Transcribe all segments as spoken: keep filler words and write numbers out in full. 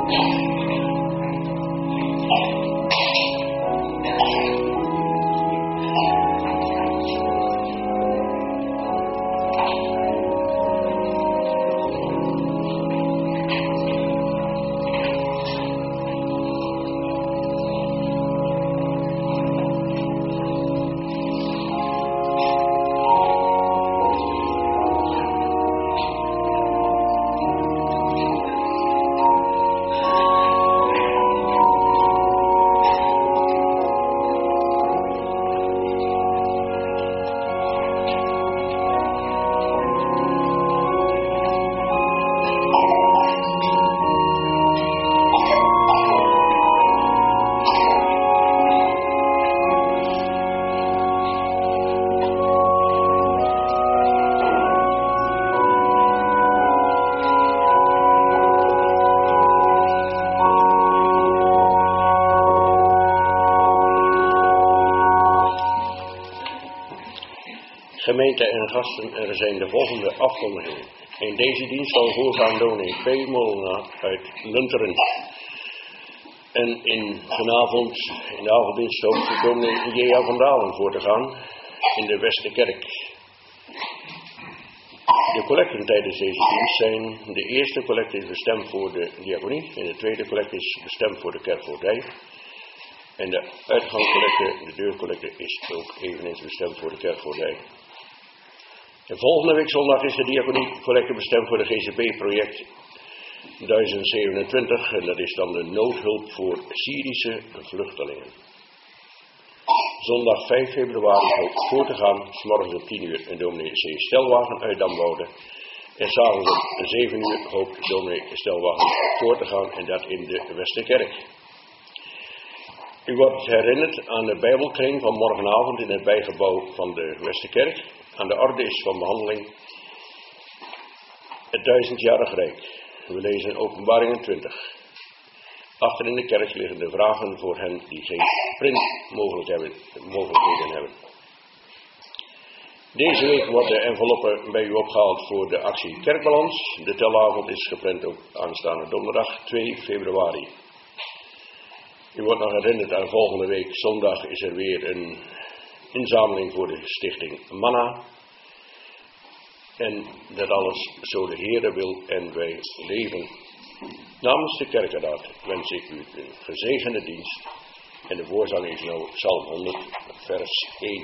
Gemeente en gasten, er zijn de volgende afkondigingen. In deze dienst zal voorgaan dominee P. Molenaar uit Lunteren. En in vanavond, in de avonddienst, hoopt dominee J A van Dalen voor te gaan in de Westerkerk. De collecten tijdens deze dienst zijn: de eerste collecte is bestemd voor de diaconie en de tweede collecte is bestemd voor de kerkvoogdij. En de uitgangscollecte, de deurcollecte, is ook eveneens bestemd voor de kerkvoogdij. En volgende week zondag is de diaconiecollecte bestemd voor de G C P-project duizend zevenentwintig. En dat is dan de noodhulp voor Syrische vluchtelingen. Zondag vijf februari hoopt voor te gaan, 's morgens om tien uur, en dominee C. Stelwagen uit Damwoude. En s'avonds om zeven uur hoopt dominee Stelwagen voor te gaan, en dat in de Westerkerk. U wordt herinnerd aan de Bijbelkring van morgenavond in het bijgebouw van de Westerkerk. Aan de orde is van behandeling het duizendjarig Rijk. We lezen Openbaringen twintig. Achter in de kerk liggen de vragen voor hen die geen printmogelijkheden hebben. Deze week wordt de enveloppe bij u opgehaald voor de actie Kerkbalans. De telavond is gepland op aanstaande donderdag twee februari. U wordt nog herinnerd aan volgende week zondag is er weer een inzameling voor de stichting Manna. En dat alles zo de Heere wil en wij leven. Namens de kerkenraad wens ik u een gezegende dienst. En de voorzang is nou Psalm honderd, vers één.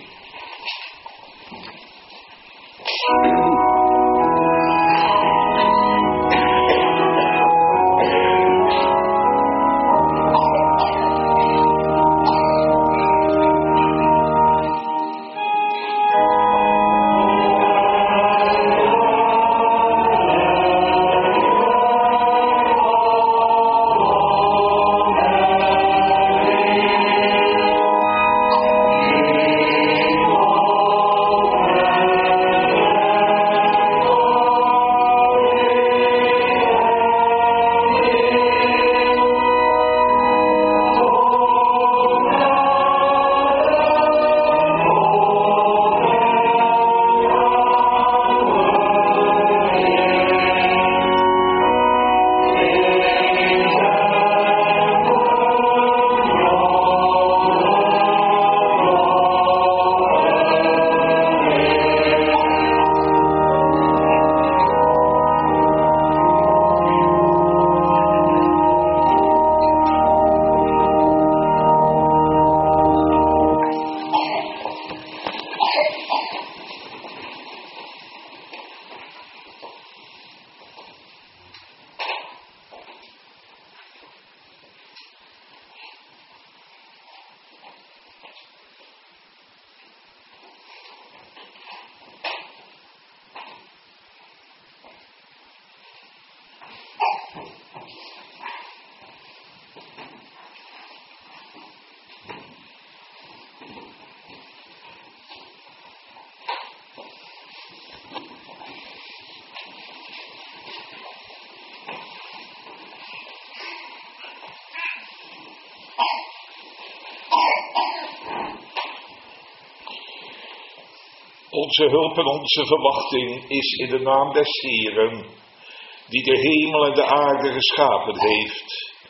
Onze hulp en onze verwachting is in de naam des Heeren, die de hemel en de aarde geschapen heeft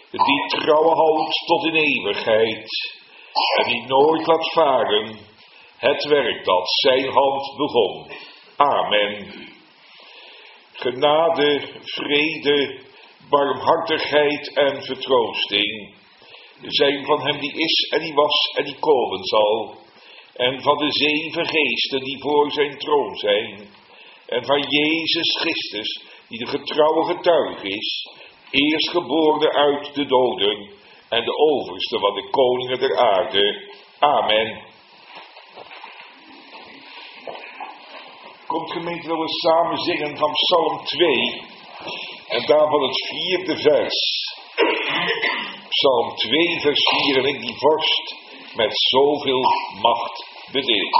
die trouw houdt tot in eeuwigheid en die nooit laat varen het werk dat zijn hand begon. Amen. Genade, vrede, barmhartigheid en vertroosting zijn van hem die is en die was en die komen zal, en van de zeven geesten die voor zijn troon zijn, en van Jezus Christus, die de getrouwe getuige is, eerstgeborene uit de doden en de overste van de koningen der aarde. Amen. Komt gemeente, dat we samen zingen van Psalm twee en daarvan het vierde vers. Psalm twee vers vier, en ik die vorst met zoveel macht bedeeld.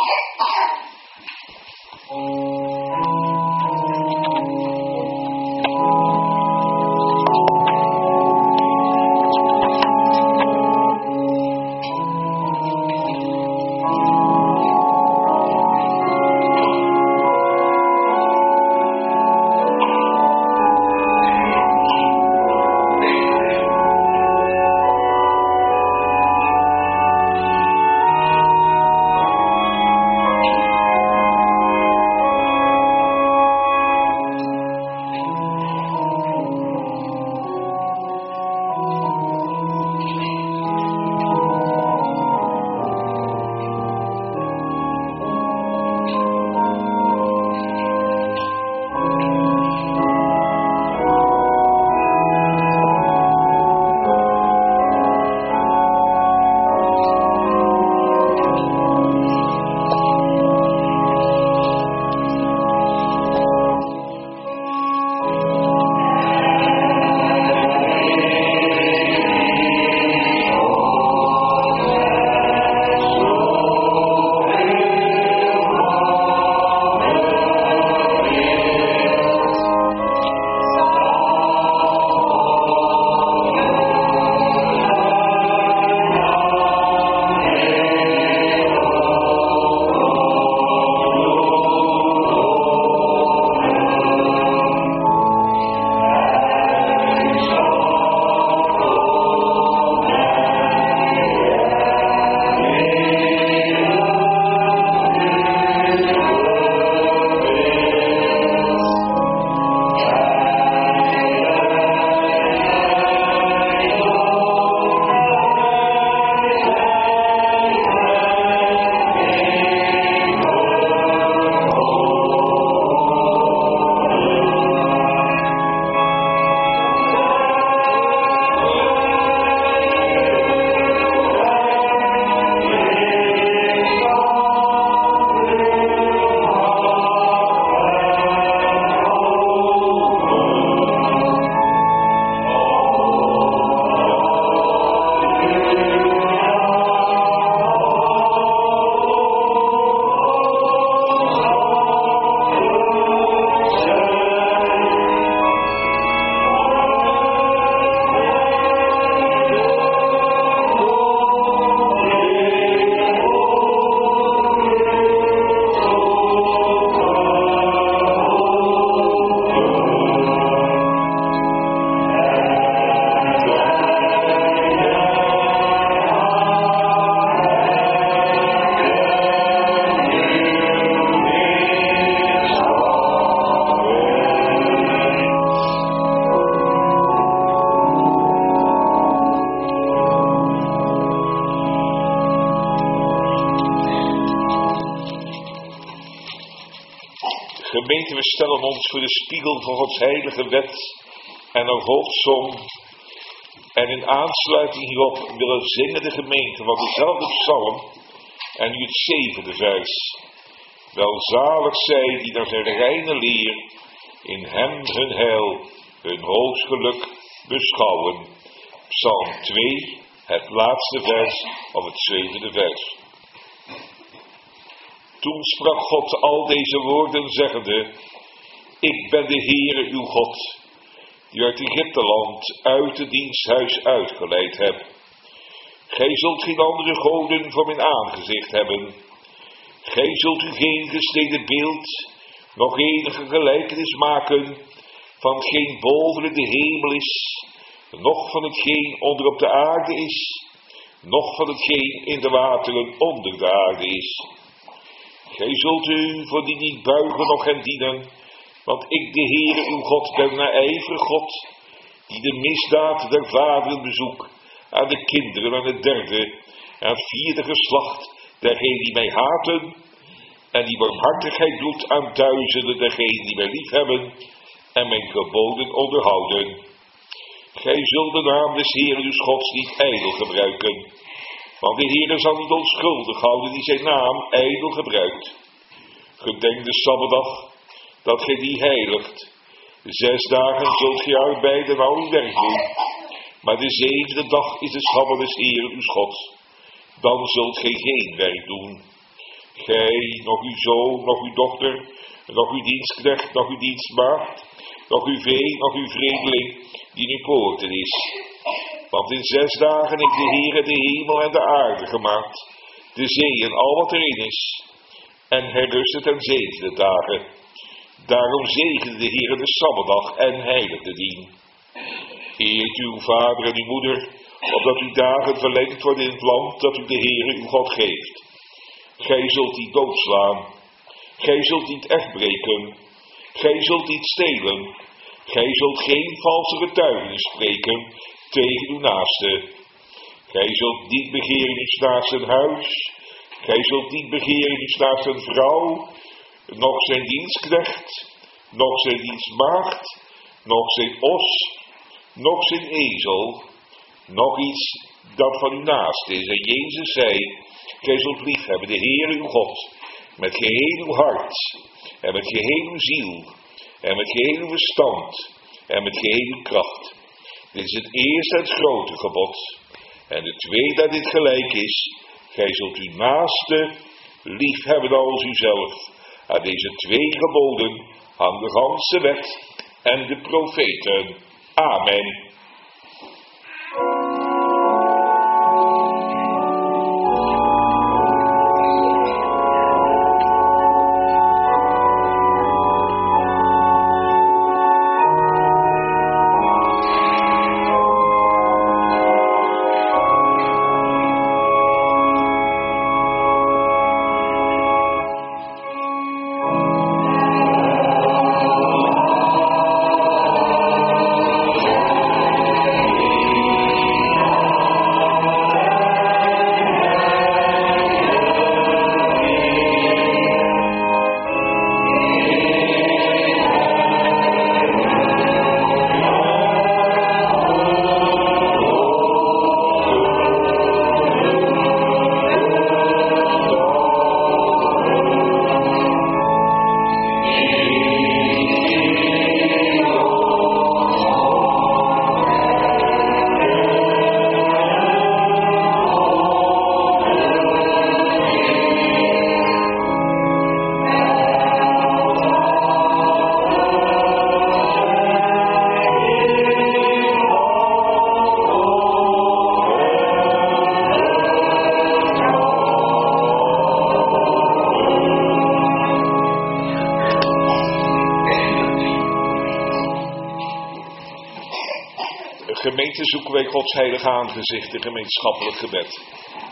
Gemeente, we stellen ons voor de spiegel van Gods heilige wet en een hoofdsom. En in aansluiting hierop willen zingen de gemeente van dezelfde psalm en nu het zevende vers. Welzalig zij die naar zijn reine leer in hem hun heil, hun hoogst geluk beschouwen. Psalm twee, het laatste vers of het zevende vers. Toen sprak God al deze woorden zeggende: Ik ben de Heere uw God, die uit Egypteland uit het diensthuis uitgeleid heb. Gij zult geen andere goden voor mijn aangezicht hebben. Gij zult u geen gesneden beeld, nog enige gelijkenis maken van hetgeen boven in de hemel is, noch van hetgeen onder op de aarde is, noch van hetgeen in de wateren onder de aarde is. Gij zult u voor die niet buigen noch hen dienen, want ik, de Heere uw God, ben een ijverig God, die de misdaad der vaderen bezoek aan de kinderen aan het derde en het vierde geslacht dergenen die mij haten, en die barmhartigheid doet aan duizenden dergenen die mij liefhebben en mijn geboden onderhouden. Gij zult de naam des Heeren uws Gods niet ijdel gebruiken, want de Heere zal niet onschuldig houden die zijn naam ijdel gebruikt. Gedenk de Sabbatdag, dat gij die heiligt. Zes dagen zult gij arbeiden en al uw werk doen, maar de zevende dag is de Sabbat des Heeren uws Gods. Dan zult gij geen werk doen. Gij, nog uw zoon, nog uw dochter, nog uw dienstknecht, nog uw dienstmaagd, nog uw vee, nog uw vreemdeling, die in uw poorten is. Want in zes dagen heeft de Heere de hemel en de aarde gemaakt, de zee en al wat erin is. En hij rustte ten zevende dagen. Daarom zegende de Heere de Sabbatdag en heiligde dien. Eert uw vader en uw moeder, opdat uw dagen verlengd worden in het land dat u de Heere uw God geeft. Gij zult niet doodslaan. Gij zult niet echtbreken. Gij zult niet stelen. Gij zult geen valse getuigenis spreken tegen uw naaste. Gij zult niet begeren uw naaste huis. Gij zult niet begeren uw naaste vrouw, nog zijn dienstknecht, nog zijn dienstmaagd, nog zijn os, nog zijn ezel, nog iets dat van uw naaste is. En Jezus zei, gij zult liefhebben de Heere uw God, met geheel uw hart, en met geheel uw ziel, en met geheel uw verstand, en met geheel uw kracht. Dit is het eerste en het grote gebod. En de tweede dat dit gelijk is, gij zult uw naaste liefhebben als uzelf. Aan deze twee geboden hangt de ganse wet en de profeten. Amen. Gemeente, zoeken wij Gods heilige aangezicht in gemeenschappelijk gebed.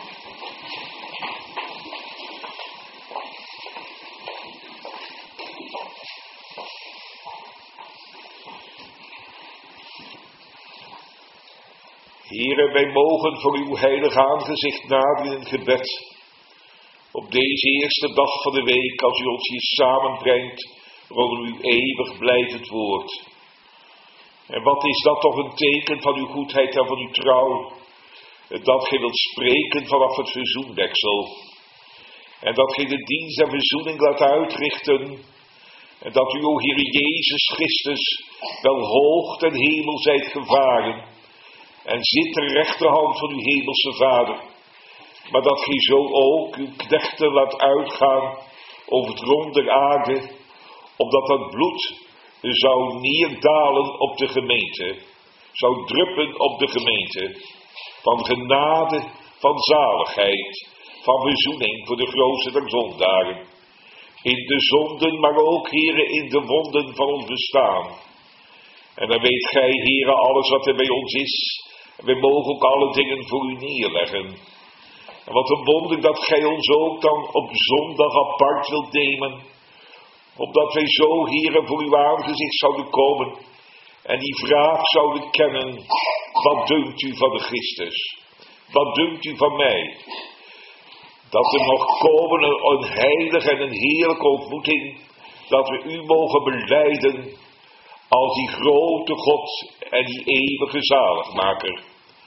Heere, wij mogen voor uw heilige aangezicht naderen in gebed. Op deze eerste dag van de week, als u ons hier samenbrengt rondom uw eeuwig blijvend woord. En wat is dat toch een teken van uw goedheid en van uw trouw, dat gij wilt spreken vanaf het verzoendeksel. En dat gij de dienst en verzoening laat uitrichten. En dat u, o Heere Jezus Christus, wel hoog ten hemel zijt gevaren. En zit ter rechterhand van uw hemelse Vader. Maar dat gij zo ook uw knechten laat uitgaan over het rond der aarde, opdat dat bloed zou neerdalen op de gemeente, zou druppen op de gemeente, van genade, van zaligheid, van verzoening voor de grootste der zondaren, in de zonden, maar ook, Heere, in de wonden van ons bestaan. En dan weet gij, Heere, alles wat er bij ons is. En wij mogen ook alle dingen voor u neerleggen. En wat een wonder dat gij ons ook dan op zondag apart wilt nemen. Opdat wij zo, Heere, voor uw aangezicht zouden komen. En die vraag zouden kennen. Wat dunkt u van de Christus? Wat dunkt u van mij? Dat er nog komen een heilige en een heerlijke ontmoeting. Dat we u mogen belijden als die grote God en die eeuwige zaligmaker.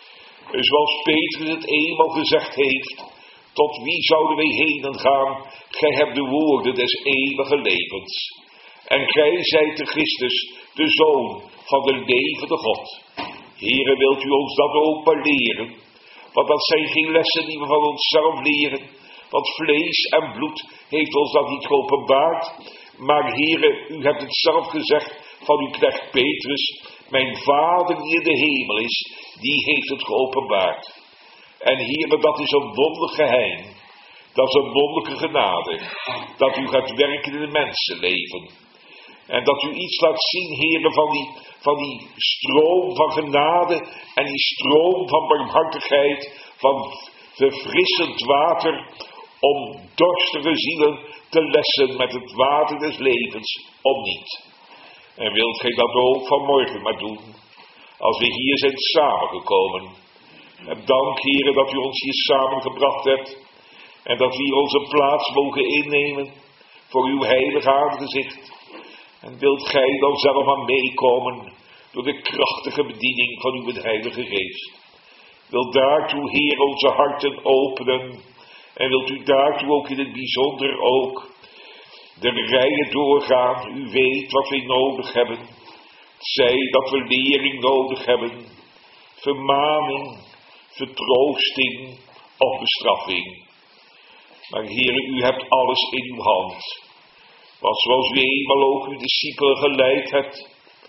Zoals Petrus het eenmaal gezegd heeft. Tot wie zouden wij heen gaan? Gij hebt de woorden des eeuwige levens. En gij zijt de Christus, de Zoon van de levende God. Heere, wilt u ons dat ook maar leren? Want dat zijn geen lessen die we van onszelf leren. Want vlees en bloed heeft ons dat niet geopenbaard. Maar Heere, u hebt het zelf gezegd van uw knecht Petrus. Mijn Vader die in de hemel is, die heeft het geopenbaard. En Heere, dat is een wonderlijk geheim. Dat is een wonderlijke genade. Dat u gaat werken in het mensenleven. En dat u iets laat zien, Heere, van die, van die stroom van genade en die stroom van barmhartigheid, van verfrissend water, om dorstige zielen te lessen met het water des levens, om niet. En wilt gij dat ook vanmorgen maar doen, als we hier zijn samengekomen. En dank, Heere, dat u ons hier samengebracht hebt, en dat we hier onze plaats mogen innemen, voor uw heilige aangezicht. En wilt gij dan zelf aan meekomen, door de krachtige bediening van uw heilige geest. Wilt daartoe, Heer, onze harten openen, en wilt u daartoe ook in het bijzonder ook de rijen doorgaan. U weet wat wij nodig hebben. Zij dat we lering nodig hebben, vermaning, vertroosting of bestraffing. Maar Heer, u hebt alles in uw hand. Want zoals u eenmaal ook uw discipelen geleid hebt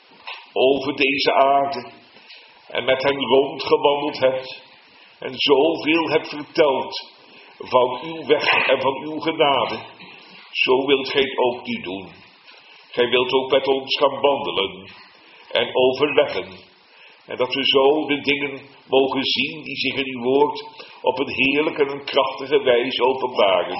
over deze aarde en met hen rondgewandeld hebt en zoveel hebt verteld van uw weg en van uw genade, zo wilt gij het ook nu doen. Gij wilt ook met ons gaan wandelen en overleggen. En dat we zo de dingen mogen zien die zich in uw woord op een heerlijke en krachtige wijze openbaren.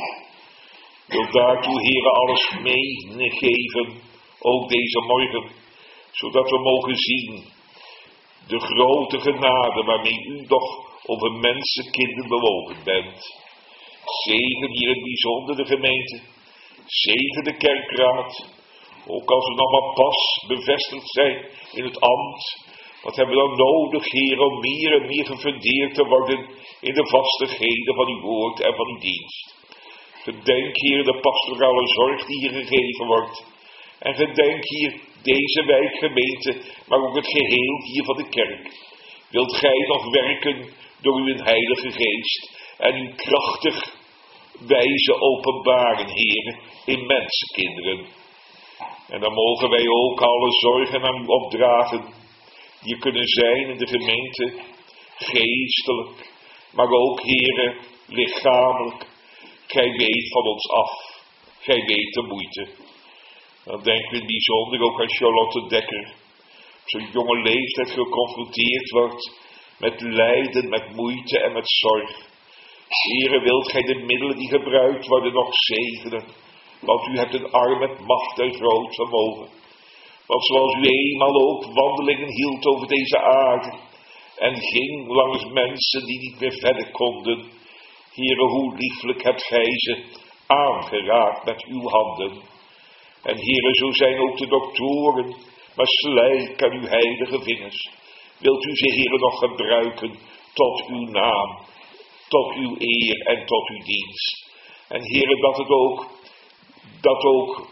Wil daartoe, Heere, alles meegeven, ook deze morgen, zodat we mogen zien de grote genade waarmee u nog over mensenkinderen bewogen bent. Zegen hier in het bijzonder de gemeente, zegen de kerkraad, ook als we nog maar pas bevestigd zijn in het ambt. Wat hebben we dan nodig, Heer, om meer en meer gefundeerd te worden in de vastigheden van uw woord en van uw dienst. Gedenk hier de pastorale zorg die hier gegeven wordt. En gedenk hier deze wijkgemeente, maar ook het geheel hier van de kerk. Wilt gij nog werken door uw heilige geest en uw krachtig wijze openbaren, Heer, in mensenkinderen. En dan mogen wij ook alle zorgen aan u opdragen, die kunnen zijn in de gemeente, geestelijk, maar ook, Heer, lichamelijk. Gij weet van ons af. Gij weet de moeite. Dan denken we in het bijzonder ook aan Charlotte Dekker. Op zo'n jonge leeftijd geconfronteerd wordt met lijden, met moeite en met zorg. Heere, wilt gij de middelen die gebruikt worden nog zegenen. Want u hebt een arm met macht en groot vermogen. Want zoals u eenmaal ook wandelingen hield over deze aarde. En ging langs mensen die niet meer verder konden. Heere, hoe lieflijk hebt gij ze aangeraakt met uw handen. En Heere, zo zijn ook de doktoren, maar slijk aan uw heilige vingers. Wilt u ze, Heere, nog gebruiken tot uw naam, tot uw eer en tot uw dienst. En Heere, dat het ook, dat ook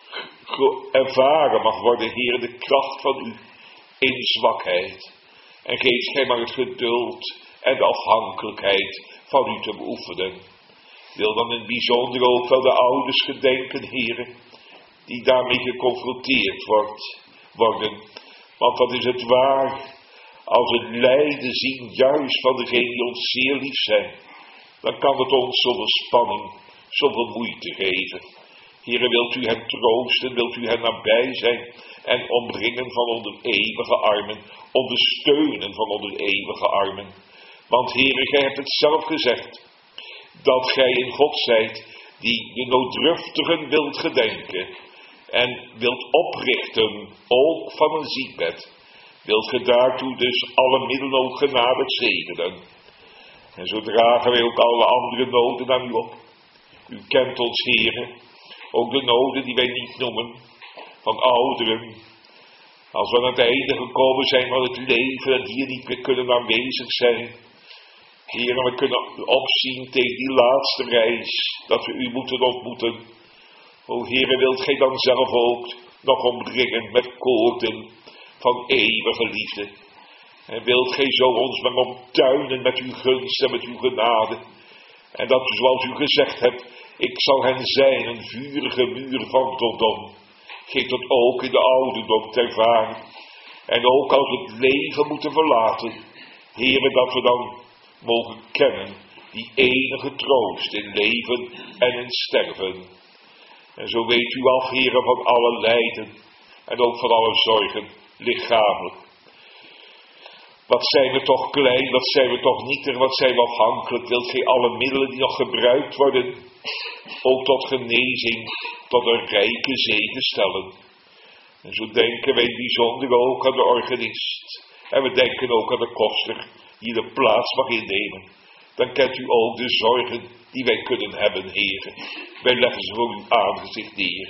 ervaren mag worden, Heere, de kracht van u in zwakheid. En geef gij maar het geduld en de afhankelijkheid van u te beoefenen. Wil dan in het bijzonder ook wel de ouders gedenken, Heere, die daarmee geconfronteerd wordt, worden. Want dat is het waar, als we het lijden zien, juist van degenen die ons zeer lief zijn, dan kan het ons zoveel spanning, zoveel moeite geven. Heere, wilt u hen troosten, wilt u hen nabij zijn en omringen van onder eeuwige armen, ondersteunen van onder eeuwige armen. Want Heere, gij hebt het zelf gezegd, dat gij in God zijt, die de nooddruftigen wilt gedenken en wilt oprichten, ook van een ziekbed. Wilt ge daartoe dus alle middelen ook genadig zegenen. En zo dragen wij ook alle andere noden aan u op. U kent ons, Heere, ook de noden die wij niet noemen, van ouderen. Als we aan het einde gekomen zijn van het leven en hier niet meer kunnen aanwezig zijn. Heere, we kunnen opzien tegen die laatste reis, dat we u moeten ontmoeten. O Heere, wilt gij dan zelf ook nog omringen met koorden van eeuwige liefde. En wilt gij zo ons maar omtuinen met uw gunst en met uw genade. En dat zoals u gezegd hebt, ik zal hen zijn een vurige muur van dodom. Geef dat ook in de ouderdom te ervaren. En ook als we het leven moeten verlaten, Heere, dat we dan mogen kennen die enige troost in leven en in sterven. En zo weet u af, Heere, van alle lijden en ook van alle zorgen, lichamelijk. Wat zijn we toch klein, wat zijn we toch nietig, wat zijn we afhankelijk. Wilt gij alle middelen die nog gebruikt worden, ook tot genezing, tot een rijke zegen stellen. En zo denken wij bijzonder ook aan de organist. En we denken ook aan de koster die de plaats mag innemen. Dan kent u ook de zorgen die wij kunnen hebben, Heere. Wij leggen ze voor uw aangezicht neer.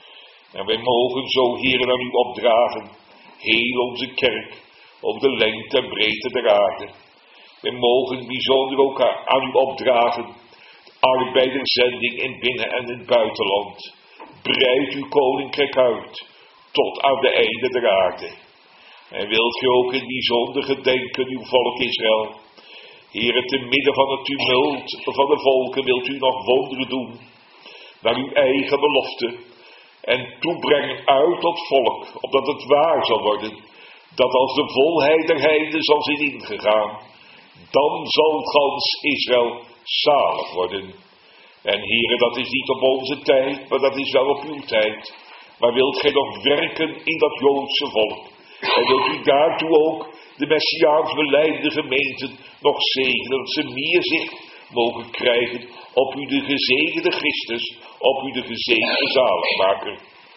En wij mogen zo, Heere, aan u opdragen, heel onze kerk, op de lengte en breedte der aarde. Wij mogen bijzonder ook aan u opdragen, arbeiderszending in binnen- en in het buitenland. Breid uw koninkrijk uit, tot aan de einde der aarde. En wilt gij ook in bijzonder gedenken uw volk Israël. Heere, te midden van het tumult van de volken wilt u nog wonderen doen, naar uw eigen belofte, en toebrengen uit tot volk, opdat het waar zal worden, dat als de volheid der heiden zal zijn ingegaan, dan zal gans Israël zalig worden. En Heere, dat is niet op onze tijd, maar dat is wel op uw tijd. Maar wilt gij nog werken in dat Joodse volk? En wilt u daartoe ook de Messiaans belijdende gemeenten nog zegenen, dat ze meer zicht mogen krijgen op u de gezegende Christus, op u de gezegende zaligmaker.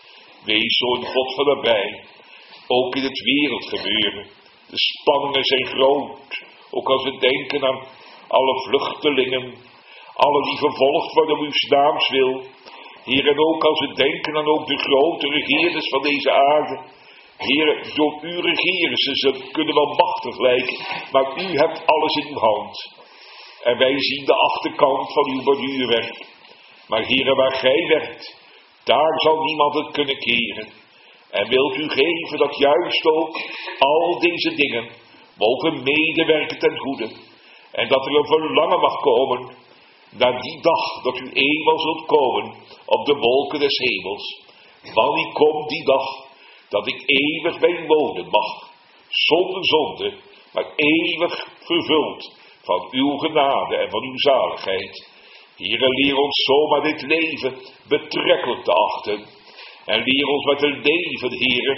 Wees zo een God van nabij, ook in het wereldgebeuren. De spanningen zijn groot, ook als we denken aan alle vluchtelingen, alle die vervolgd worden om uw naams wil. Heer, en ook als we denken aan ook de grote regeerders van deze aarde. Heer, door u regeren ze, ze kunnen wel machtig lijken, maar u hebt alles in uw hand. En wij zien de achterkant van uw borduurwerk. Maar Heer, waar gij werkt, daar zal niemand het kunnen keren. En wilt u geven dat juist ook al deze dingen mogen medewerken ten goede. En dat er een verlangen mag komen naar die dag dat u eenmaal zult komen op de wolken des hemels. Wanneer komt die dag dat ik eeuwig bij u wonen mag, zonder zonde, maar eeuwig vervuld van uw genade en van uw zaligheid. Heere, leer ons zomaar dit leven betrekkelijk te achten. En leer ons met een leven, Heere,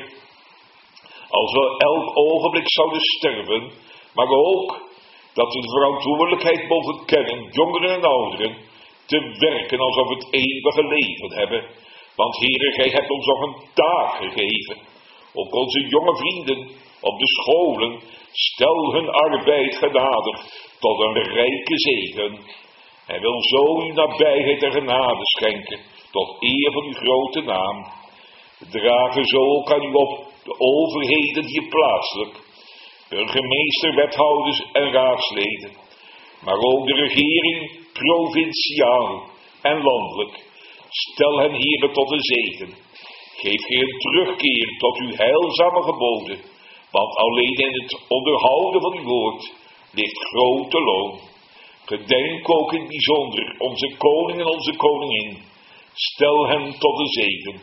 als we elk ogenblik zouden sterven, maar ook dat we de verantwoordelijkheid mogen kennen, jongeren en ouderen, te werken alsof we het eeuwige leven hebben. Want Heere, gij hebt ons nog een taak gegeven. Ook onze jonge vrienden op de scholen, stel hun arbeid genadig tot een rijke zegen. En wil zo uw nabijheid en genade schenken, tot eer van uw grote naam. We dragen zo ook aan u op de overheden hier plaatselijk, burgemeester, wethouders en raadsleden, maar ook de regering provinciaal en landelijk. Stel hen, Heere, tot een zegen. Geef geen terugkeer tot uw heilzame geboden, want alleen in het onderhouden van uw woord ligt grote loon. Gedenk ook in het bijzonder onze koning en onze koningin. Stel hen tot een zegen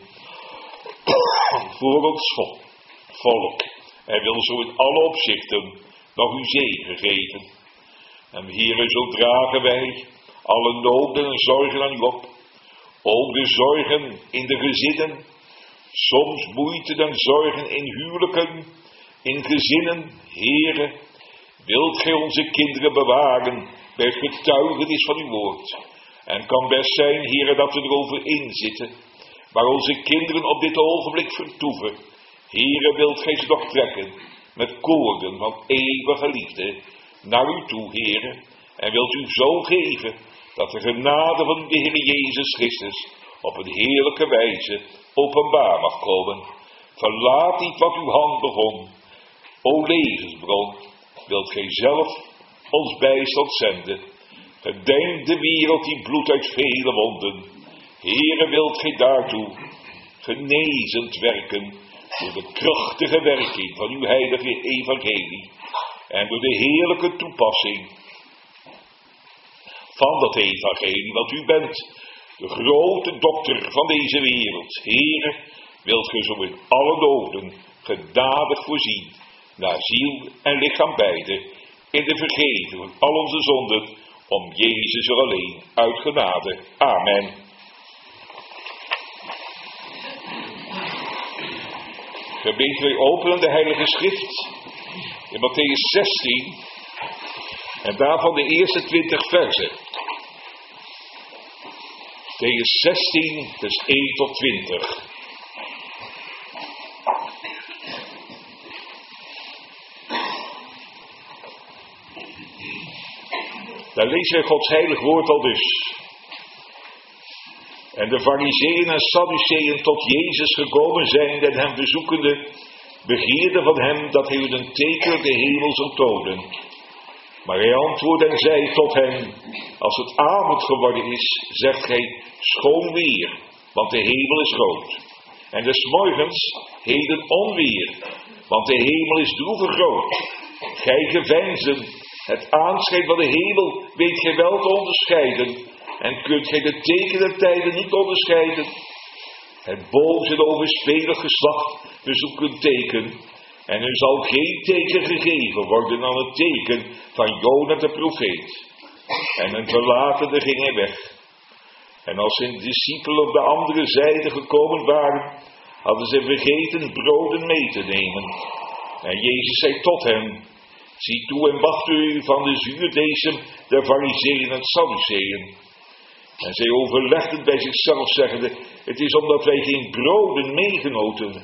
voor ons volk. En wil zo in alle opzichten nog uw zegen geven. En Heere, zo dragen wij alle noden en zorgen aan u op. Ook de zorgen in de gezinnen, soms moeite en zorgen in huwelijken, in gezinnen. Heere, wilt gij onze kinderen bewaren bij het getuigenis van uw woord. En kan best zijn, Heere, dat we erover inzitten, waar onze kinderen op dit ogenblik vertoeven. Heere, wilt gij ze nog trekken met koorden van eeuwige liefde naar u toe, Heere, en wilt u zo geven dat de genade van de Heer Jezus Christus op een heerlijke wijze openbaar mag komen. Verlaat niet wat uw hand begon. O levensbron, wilt gij zelf ons bijstand zenden. Gedenk de wereld die bloedt uit vele wonden. Heere, wilt gij daartoe genezend werken door de krachtige werking van uw heilige evangelie en door de heerlijke toepassing van dat evangelie, want u bent de grote dokter van deze wereld. Heere, wilt gij zo in alle noden genadig voorzien, naar ziel en lichaam beide, in de vergeving van al onze zonden, om Jezus er alleen uit genade. Amen. Gemeente, wij openen de Heilige Schrift in Mattheüs zestien en daarvan de eerste twintig versen. Mattheüs zestien, vers één tot twintig. Daar lezen wij Gods heilig woord al dus. En de Farizeeën en Sadduceeën tot Jezus gekomen zijn en hem bezoekende, begeerden van hem dat hij hun een teken uit de hemel zou tonen. Maar hij antwoordde en zei tot hen: als het avond geworden is, zegt gij schoon weer, want de hemel is rood. En des morgens heden onweer, want de hemel is droevig rood. Gij geveinzen, het aanschijn van de hemel weet gij wel te onderscheiden, en kunt gij de tekenen tijden niet onderscheiden. Het boze en overspelig geslacht bezoekt een teken, en er zal geen teken gegeven worden dan het teken van Jona de profeet. En een verlatende ging hij weg. En als zijn discipelen op de andere zijde gekomen waren, hadden ze vergeten broden mee te nemen. En Jezus zei tot hen: zie toe en wacht u van de zuurdesem der Farizeeën en Sadduceeën. En zij overlegden bij zichzelf, zeggende: het is omdat wij geen broden meegenoten,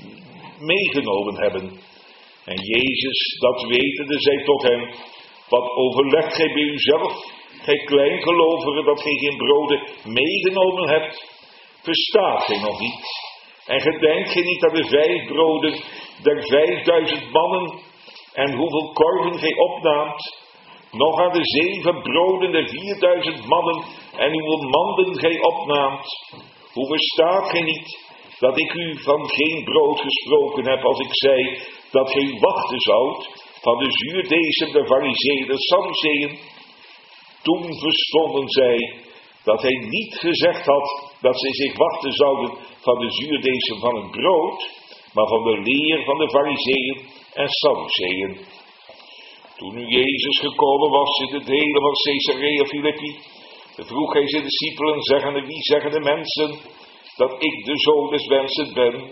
meegenomen hebben. En Jezus, dat wetende, zei tot hen: wat overlegt gij bij uzelf, gij kleingelovigen, dat gij geen broden meegenomen hebt? Verstaat gij nog niet? En gedenkt gij niet aan de vijf broden der vijfduizend mannen, en hoeveel korven gij opnaamt? Nog aan de zeven broden der vierduizend mannen, en hoeveel manden gij opnaamt? Hoe verstaat gij niet dat ik u van geen brood gesproken heb, als ik zei dat gij wachten zoudt van de zuurdesem der Farizeeën en Sadduceeën? Toen verstonden zij dat hij niet gezegd had dat zij zich wachten zouden van de zuurdesem van het brood, maar van de leer van de Farizeeën en Sadduceeën. Toen nu Jezus gekomen was in het delen van Caesarea Philippi, vroeg hij zijn discipelen, zeggende: wie zeggen de mensen dat ik de zoon des mensen ben?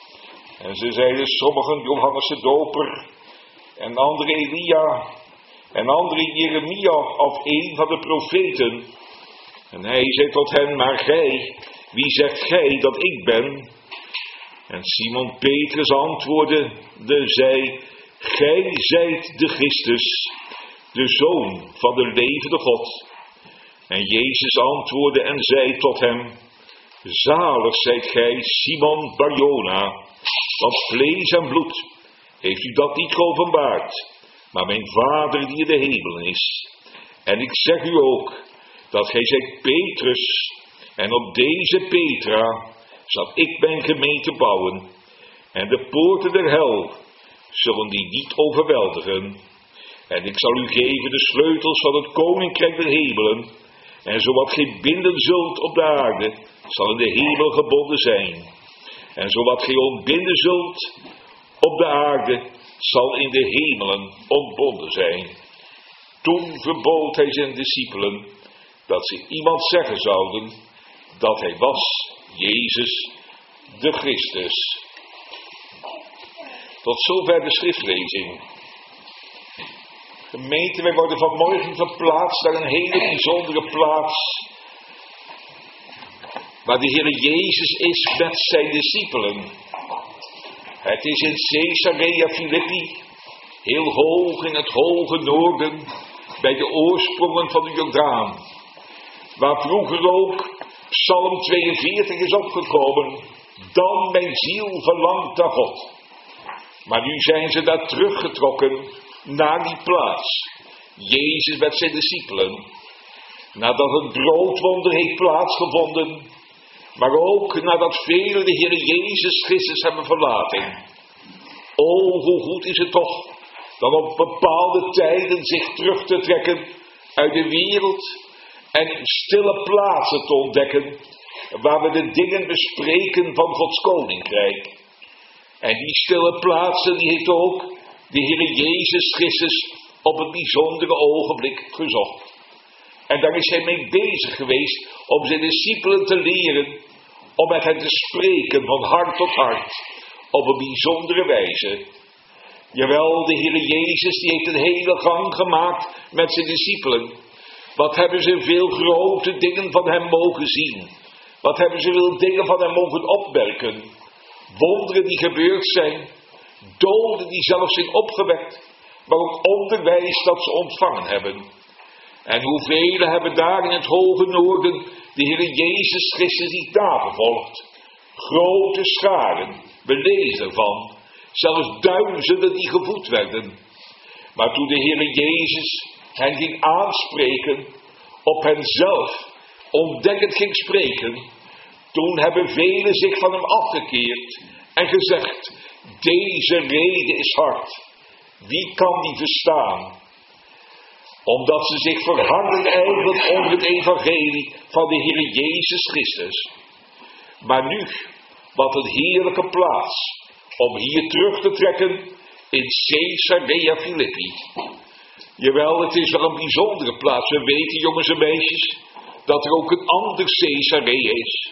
En ze zeiden: sommigen Johannes de Doper, en anderen Elia, en anderen Jeremia of een van de profeten. En hij zei tot hen: maar gij, wie zegt gij dat ik ben? En Simon Petrus antwoordde, de zei: gij zijt de Christus, de Zoon van de levende God. En Jezus antwoordde en zei tot hem: zalig zijt gij, Simon Barjona, want vlees en bloed heeft u dat niet geopenbaard, maar mijn Vader die in de hemelen is. En ik zeg u ook, dat gij zijt Petrus, en op deze Petra zal ik mijn gemeente bouwen, en de poorten der hel zullen die niet overweldigen. En ik zal u geven de sleutels van het koninkrijk der hemelen, en zowat gij binden zult op de aarde, zal in de hemel gebonden zijn. En zowat gij ontbinden zult op de aarde, zal in de hemelen ontbonden zijn. Toen verbood hij zijn discipelen dat ze iemand zeggen zouden dat hij was, Jezus de Christus. Tot zover de schriftlezing. Gemeente, wij worden vanmorgen verplaatst naar een hele bijzondere plaats, waar de Heer Jezus is met zijn discipelen. Het is in Caesarea Philippi, heel hoog in het hoge noorden, bij de oorsprongen van de Jordaan, waar vroeger ook Psalm tweeënveertig is opgekomen. Dan mijn ziel verlangt naar God. Maar nu zijn ze daar teruggetrokken naar die plaats. Jezus met zijn discipelen. Nadat het broodwonder heeft plaatsgevonden, maar ook nadat velen de Heer Jezus Christus hebben verlaten. O, hoe goed is het toch dan op bepaalde tijden zich terug te trekken uit de wereld en stille plaatsen te ontdekken, waar we de dingen bespreken van Gods koninkrijk. En die stille plaatsen, die heeft ook de Heer Jezus Christus op een bijzondere ogenblik gezocht. En daar is hij mee bezig geweest om zijn discipelen te leren, om met hen te spreken van hart tot hart, op een bijzondere wijze. Jawel, de Heer Jezus, die heeft een hele gang gemaakt met zijn discipelen. Wat hebben ze veel grote dingen van hem mogen zien. Wat hebben ze veel dingen van hem mogen opmerken. Wonderen die gebeurd zijn. Doden die zelfs zijn opgewekt. Maar ook onderwijs dat ze ontvangen hebben. En hoeveel hebben daar in het hoge noorden de Heer Jezus Christus die nagevolgd. Grote scharen, we lezen ervan. Zelfs duizenden die gevoed werden. Maar toen de Heer Jezus hen ging aanspreken, op henzelf ontdekkend ging spreken, toen hebben velen zich van hem afgekeerd en gezegd, deze rede is hard. Wie kan die verstaan? Omdat ze zich verharden eigenlijk onder het evangelie van de Heer Jezus Christus. Maar nu, wat een heerlijke plaats om hier terug te trekken in Caesarea Philippi. Jawel, het is wel een bijzondere plaats. We weten, jongens en meisjes, dat er ook een ander Caesarea is.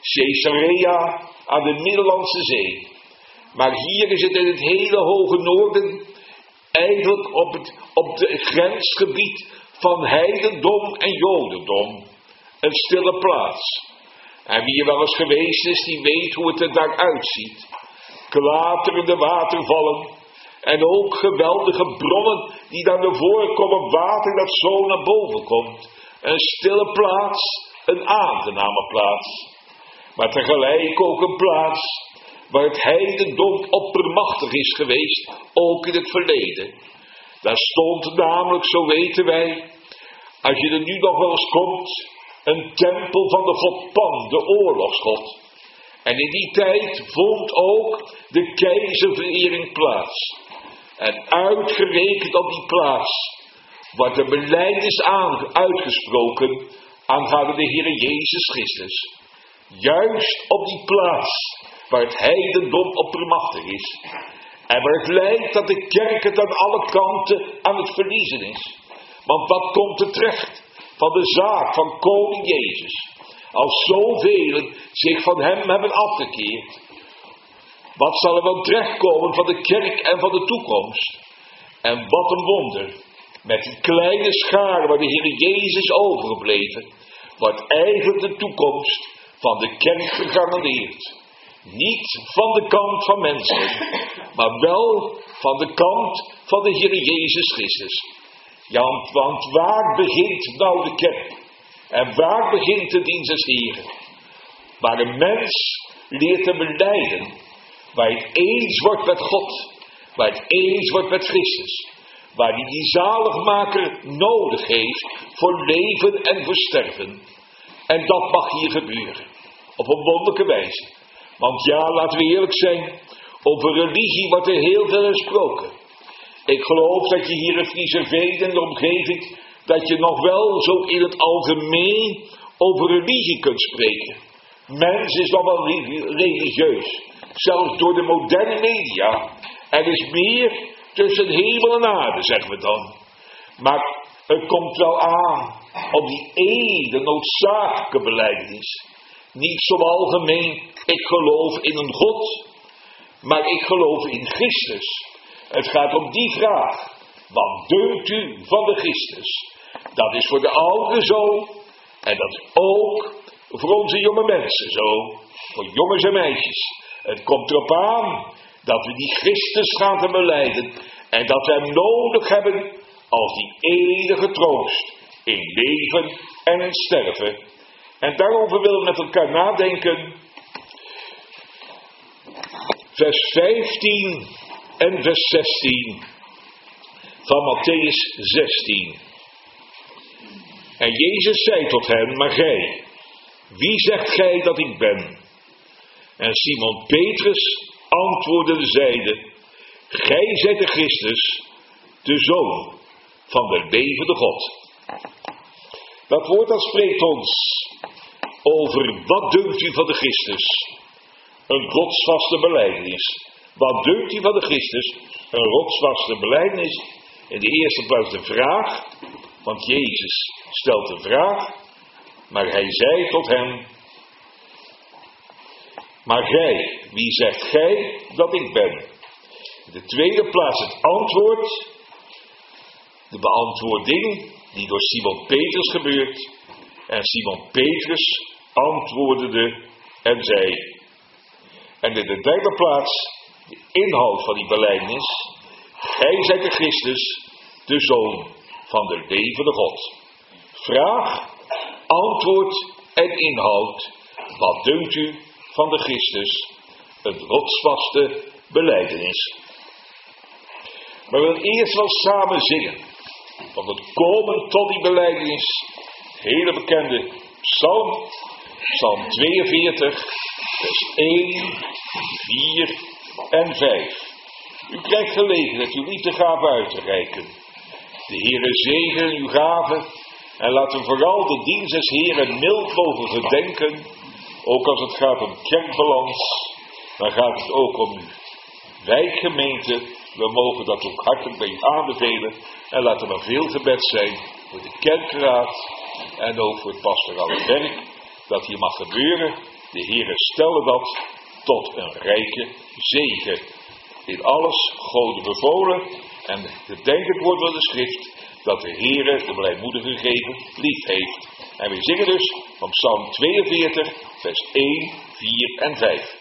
Caesarea aan de Middellandse Zee. Maar hier is het in het hele hoge noorden, eigenlijk op het, op het grensgebied van heidendom en jodendom. Een stille plaats. En wie er wel eens geweest is, die weet hoe het er daar uitziet. Klaterende watervallen. En ook geweldige bronnen die daar naar voren komen. Water dat zo naar boven komt. Een stille plaats. Een aangename plaats. Maar tegelijk ook een plaats waar het heidendom oppermachtig is geweest. Ook in het verleden. Daar stond namelijk, zo weten wij, als je er nu nog wel eens komt, een tempel van de god Pan, de oorlogsgod. En in die tijd vond ook de keizerverering plaats. En uitgerekend op die plaats wordt er belijdenis aan uitgesproken aangaande de Heer Jezus Christus. Juist op die plaats waar het heidendom oppermachtig is. En waar het lijkt dat de kerk het aan alle kanten aan het verliezen is. Want wat komt er terecht van de zaak van koning Jezus? Als zoveel zich van hem hebben afgekeerd. Wat zal er dan terechtkomen van de kerk en van de toekomst? En wat een wonder. Met die kleine schaar waar de Heer Jezus overgebleven, wordt eigenlijk de toekomst van de kerk gegarandeerd. Niet van de kant van mensen, maar wel van de kant van de Heer Jezus Christus. Ja, want waar begint nou de kerk? En waar begint de dienst des Heren? Waar een mens leert te belijden, waar het eens wordt met God, waar het eens wordt met Christus, waar hij die zaligmaker nodig heeft voor leven en voor sterven. En dat mag hier gebeuren, op een wonderlijke wijze. Want ja, laten we eerlijk zijn, over religie wordt er heel veel gesproken. Ik geloof dat je hier in Friezenveen en de omgeving, dat je nog wel zo in het algemeen over religie kunt spreken. Mens is nog wel religieus, zelfs door de moderne media. Er is meer tussen hemel en aarde, zeggen we dan. Maar het komt wel aan op die ene noodzakelijke belijdenis. niet zo algemeen, ik geloof in een God, maar ik geloof in Christus. Het gaat om die vraag. Wat dunkt u van de Christus? Dat is voor de ouderen zo. En dat is ook voor onze jonge mensen zo. Voor jongens en meisjes. Het komt erop aan dat we die Christus gaan te belijden. En dat we hem nodig hebben als die enige troost. In leven en in sterven. En daarover willen we met elkaar nadenken. Vers vijftien en vers zestien van Mattheüs zestien. En Jezus zei tot hen, maar gij, wie zegt gij dat ik ben? En Simon Petrus antwoordde en zeide, gij zijt de Christus, de Zoon van de levende God. Dat woord dat spreekt ons over wat dunkt u van de Christus? Een rotsvaste belijdenis. Wat dunkt u van de Christus? Een rotsvaste belijdenis. In de eerste plaats de vraag, want Jezus stelt de vraag, maar hij zei tot hem, maar gij, wie zegt gij dat ik ben? In de tweede plaats het antwoord, de beantwoording die door Simon Petrus gebeurt. En Simon Petrus antwoordde en zei. En in de derde plaats de inhoud van die belijdenis. Gij zijt de Christus, de Zoon van de levende God. Vraag, antwoord en inhoud. Wat dunkt u van de Christus? Een rotsvaste belijdenis. Maar we willen eerst wel samen zingen. Want het komen tot die belijdenis. Hele bekende psalm. Psalm tweeënveertig. Vers één, vier en vijf. U krijgt gelegenheid uw liefdegave uit te reiken. De Heere zegene uw gave. En laat hem vooral de dienst des Heeren mild mogen gedenken. Ook als het gaat om kerkbalans. Dan gaat het ook om uw wijkgemeente. We mogen dat ook hartelijk bij u aanbevelen. En laat er maar veel gebed zijn voor de kerkraad. En ook voor het pastorale werk. Dat hier mag gebeuren. De Heere stelle dat tot een rijke zegen. In alles Gode bevolen. En gedenk het woord van de schrift. Dat de Heere de blijmoedige geven lief heeft. En we zingen dus van Psalm tweeënveertig, vers één, vier en vijf.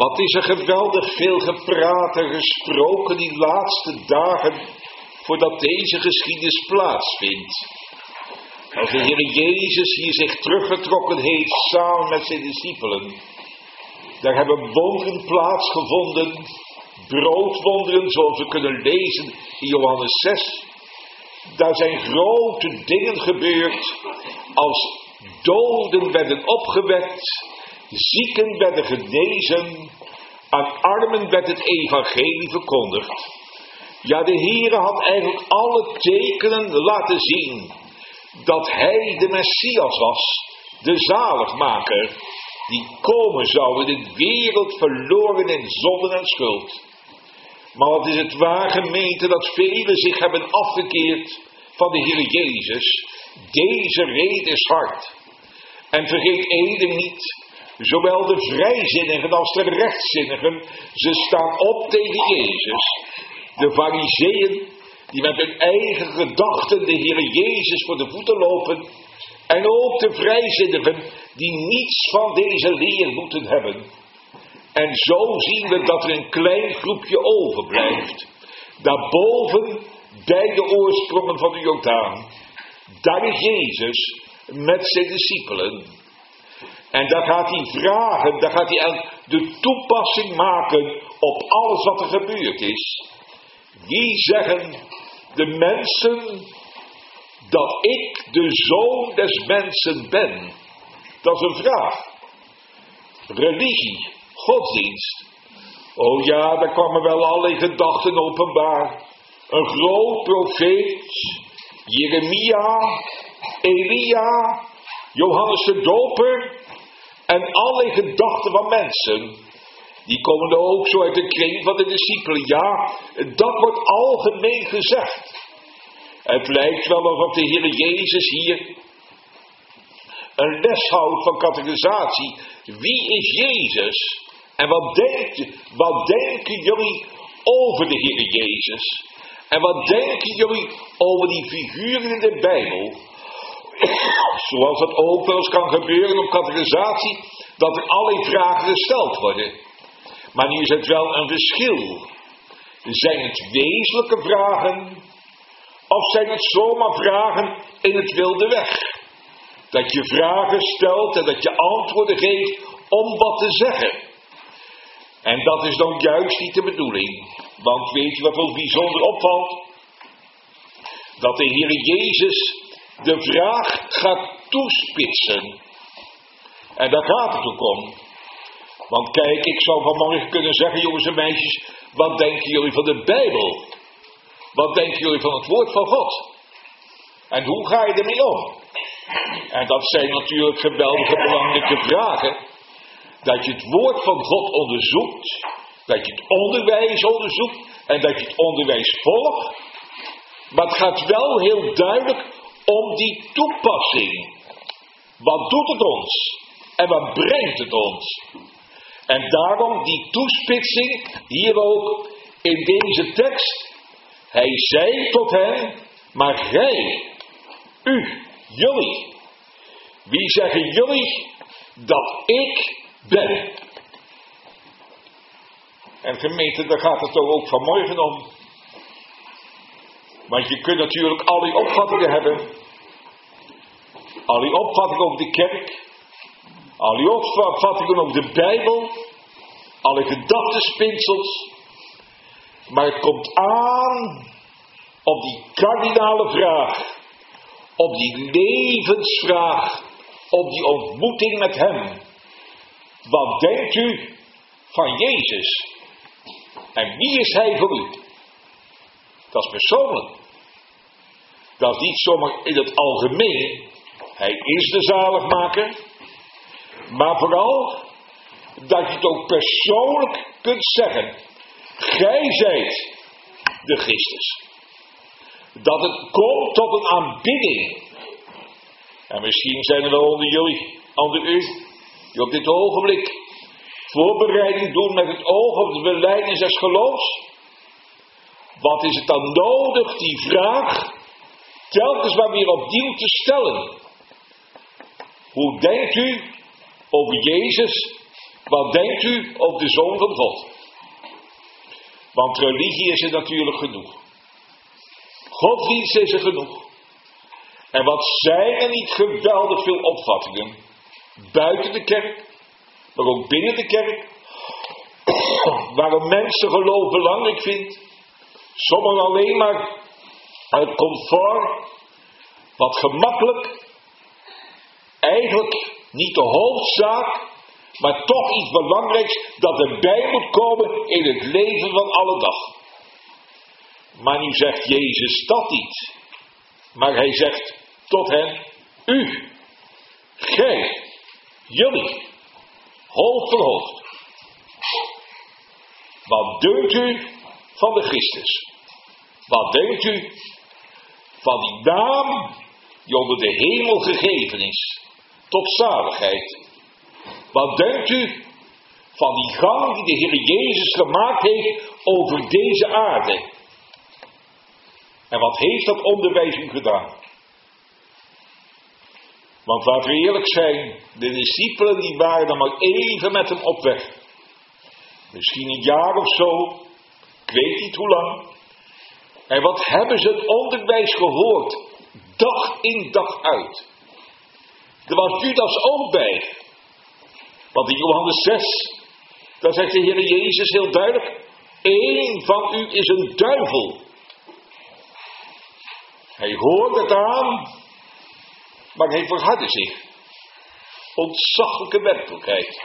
Wat is er geweldig veel gepraat en gesproken die laatste dagen voordat deze geschiedenis plaatsvindt. Als de Heer Jezus hier zich teruggetrokken heeft samen met zijn discipelen. Daar hebben wonderen plaatsgevonden, broodwonderen zoals we kunnen lezen in Johannes zes. Daar zijn grote dingen gebeurd als doden werden opgewekt, zieken werden genezen, aan armen werd het evangelie verkondigd. Ja, de Heere had eigenlijk alle tekenen laten zien dat Hij de Messias was, de zaligmaker, die komen zou in de wereld verloren in zonde en schuld. Maar wat is het waar, gemeente, dat velen zich hebben afgekeerd van de Heer Jezus. Deze reden is hard. En vergeet één ding niet. Zowel de vrijzinnigen als de rechtzinnigen, ze staan op tegen Jezus. De fariseeën, die met hun eigen gedachten de Heer Jezus voor de voeten lopen. En ook de vrijzinnigen, die niets van deze leer moeten hebben. En zo zien we dat er een klein groepje overblijft. Daarboven, bij de oorsprongen van de Jordaan. Daar is Jezus met zijn discipelen. En daar gaat hij vragen, daar gaat hij de toepassing maken op alles wat er gebeurd is. Wie zeggen de mensen dat ik de zoon des mensen ben? Dat is een vraag. Religie, godsdienst. Oh ja, daar kwamen wel allerlei gedachten openbaar. Een groot profeet, Jeremia, Elia, Johannes de Doper en allerlei gedachten van mensen. Die komen ook zo uit de kring van de discipelen. Ja, dat wordt algemeen gezegd. Het lijkt wel alsof de Heer Jezus hier een les houdt van catechisatie. Wie is Jezus? En wat, denkt, wat denken jullie over de Heer Jezus? En wat denken jullie over die figuren in de Bijbel? Zoals dat ook wel eens kan gebeuren op catechisatie, dat er allerlei vragen gesteld worden. Maar nu is het wel een verschil. Zijn het wezenlijke vragen? Of zijn het zomaar vragen in het wilde weg? Dat je vragen stelt en dat je antwoorden geeft om wat te zeggen. En dat is dan juist niet de bedoeling. Want weet je wat ons bijzonder opvalt? Dat de Heer Jezus de vraag gaat toespitsen. En daar gaat het ook om. Want kijk, ik zou vanmorgen kunnen zeggen, jongens en meisjes, wat denken jullie van de Bijbel? Wat denken jullie van het woord van God? En hoe ga je ermee om? En dat zijn natuurlijk geweldige belangrijke vragen. Dat je het woord van God onderzoekt. Dat je het onderwijs onderzoekt. En dat je het onderwijs volgt. Maar het gaat wel heel duidelijk om die toepassing. Wat doet het ons? En wat brengt het ons? En daarom die toespitsing hier ook in deze tekst. Hij zei tot hen, maar gij, u, jullie. Wie zeggen jullie dat ik ben? En gemeente, daar gaat het toch ook vanmorgen om. Want je kunt natuurlijk al die opvattingen hebben. Al die opvattingen over de kerk. Al die opvattingen over de Bijbel. Alle gedachtenspinsels. Maar het komt aan op die kardinale vraag. Op die levensvraag. Op die ontmoeting met hem. Wat denkt u van Jezus? En wie is hij voor u? Dat is persoonlijk. Dat is niet zomaar in het algemeen. Hij is de zaligmaker. Maar vooral dat je het ook persoonlijk kunt zeggen. Gij zijt de Christus. Dat het komt tot een aanbidding. En misschien zijn er wel onder jullie, onder u, die op dit ogenblik voorbereiding doen met het oog op de belijdenis des geloofs. Wat is het dan nodig, die vraag, telkens maar weer opnieuw te stellen? Hoe denkt u over Jezus? Wat denkt u op de Zoon van God? Want religie is er natuurlijk genoeg. Godsdienst is er genoeg. En wat zijn er niet geweldig veel opvattingen. Buiten de kerk, maar ook binnen de kerk. Waarom mensen geloof belangrijk vindt. Sommigen alleen maar uit comfort. Wat gemakkelijk. Eigenlijk niet de hoofdzaak. Maar toch iets belangrijks dat erbij moet komen in het leven van alle dag. Maar nu zegt Jezus dat niet. Maar hij zegt tot hen, u, gij, jullie, hoofd voor hoofd. Wat denkt u van de Christus? Wat denkt u van die naam die onder de hemel gegeven is, tot zaligheid? Wat denkt u van die gang die de Heer Jezus gemaakt heeft over deze aarde? En wat heeft dat onderwijs u gedaan? Want laten we eerlijk zijn, de discipelen die waren er maar even met hem op weg. Misschien een jaar of zo, ik weet niet hoe lang. En wat hebben ze het onderwijs gehoord, dag in dag uit. Er was Judas ook bij. Want in Johannes zes, daar zegt de Heer Jezus heel duidelijk, één van u is een duivel. Hij hoorde het aan, maar hij verhardde zich. Ontzaglijke werkelijkheid.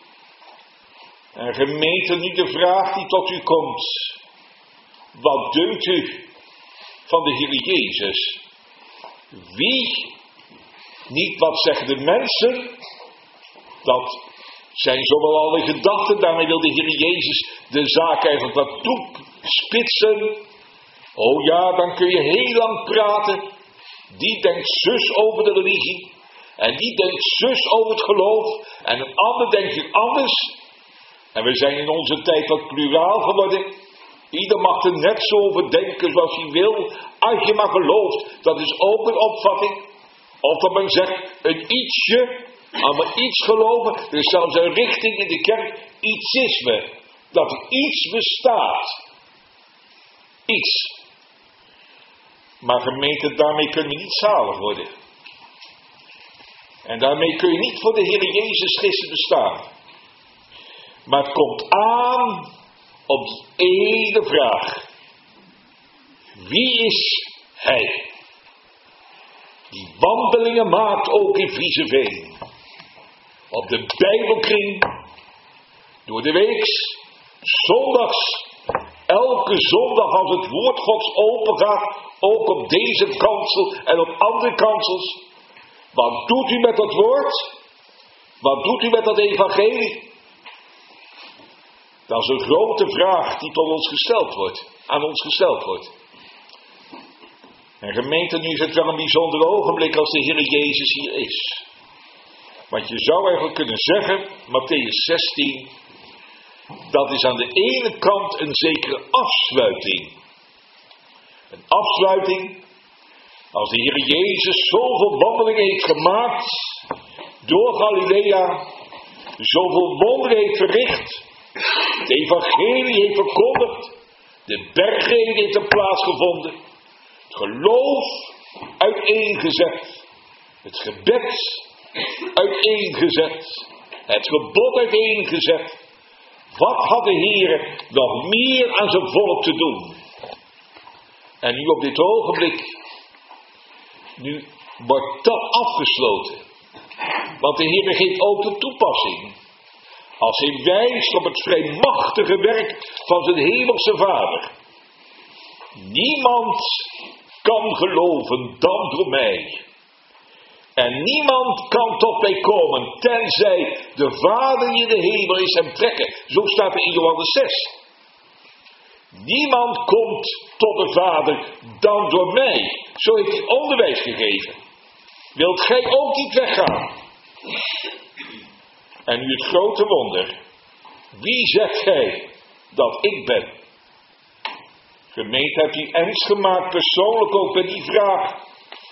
En gemeente, nu de vraag die tot u komt. Wat dunkt u van de Heer Jezus? Wie, niet wat zeggen de mensen, dat zijn zowel alle gedachten, daarmee wil de Heer Jezus de zaak eigenlijk wat toespitsen. Oh ja, dan kun je heel lang praten. Die denkt zus over de religie. En die denkt zus over het geloof. En een ander denkt weer anders. En we zijn in onze tijd wat pluraal geworden. Ieder mag er net zo over denken zoals hij wil. Als je maar gelooft, dat is ook een opvatting. Of dat men zegt, een ietsje, maar iets geloven. Er is zelfs een richting in de kerk, ietsisme. Dat er iets bestaat. Iets. Maar gemeente, daarmee kun je niet zalig worden. En daarmee kun je niet voor de Heer Jezus Christus bestaan. Maar het komt aan op die ene vraag. Wie is hij? Die wandelingen maakt ook in Viezeveen. Op de Bijbelkring. Door de weeks. Zondags. Elke zondag als het woord Gods open gaat. Ook op deze kansel en op andere kansels. Wat doet u met dat woord? Wat doet u met dat evangelie? Dat is een grote vraag die tot ons gesteld wordt. Aan ons gesteld wordt. En gemeente, nu is het wel een bijzonder ogenblik als de Heer Jezus hier is. Want je zou eigenlijk kunnen zeggen, Mattheüs zestien, dat is aan de ene kant een zekere afsluiting. Een afsluiting, als de Heer Jezus zoveel wandelingen heeft gemaakt, door Galilea, zoveel wonderen heeft verricht, het evangelie heeft verkondigd, de bergreden heeft er plaatsgevonden, het geloof uiteengezet, het gebed uiteengezet, het gebod uiteengezet. Wat had de Heer nog meer aan zijn volk te doen? En nu op dit ogenblik, nu wordt dat afgesloten. Want de Heer geeft ook de toepassing. Als hij wijst op het vrijmachtige werk van zijn hemelse Vader. Niemand kan geloven dan door mij. En niemand kan tot mij komen, tenzij de Vader die in de hemel is hem trekken. Zo staat er in Johannes zes. Niemand komt tot de Vader dan door mij. Zo heeft hij onderwijs gegeven. Wilt gij ook niet weggaan? En nu het grote wonder. Wie zegt gij dat ik ben? Gemeente, hebt u ernst gemaakt persoonlijk ook bij die vraag.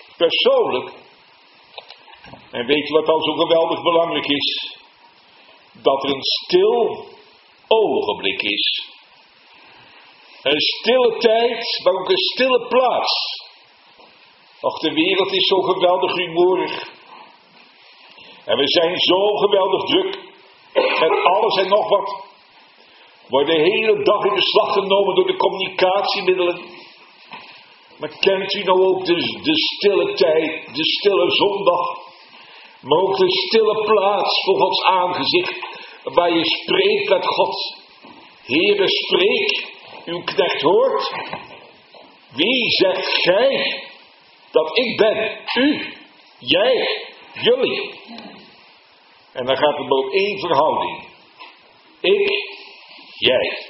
Persoonlijk. En weet je wat al zo geweldig belangrijk is? dat er een stil ogenblik is. Een stille tijd, maar ook een stille plaats. Och, de wereld is zo geweldig rumoerig. En we zijn zo geweldig druk met alles en nog wat. Wordt de hele dag in beslag genomen door de communicatiemiddelen. Maar kent u nou ook de, de stille tijd, de stille zondag, maar ook de stille plaats voor Gods aangezicht, waar je spreekt met God. Heere, spreek, uw knecht hoort. Wie zegt gij dat ik ben? U, jij, jullie. En dan gaat het maar om één verhouding. Ik, jij.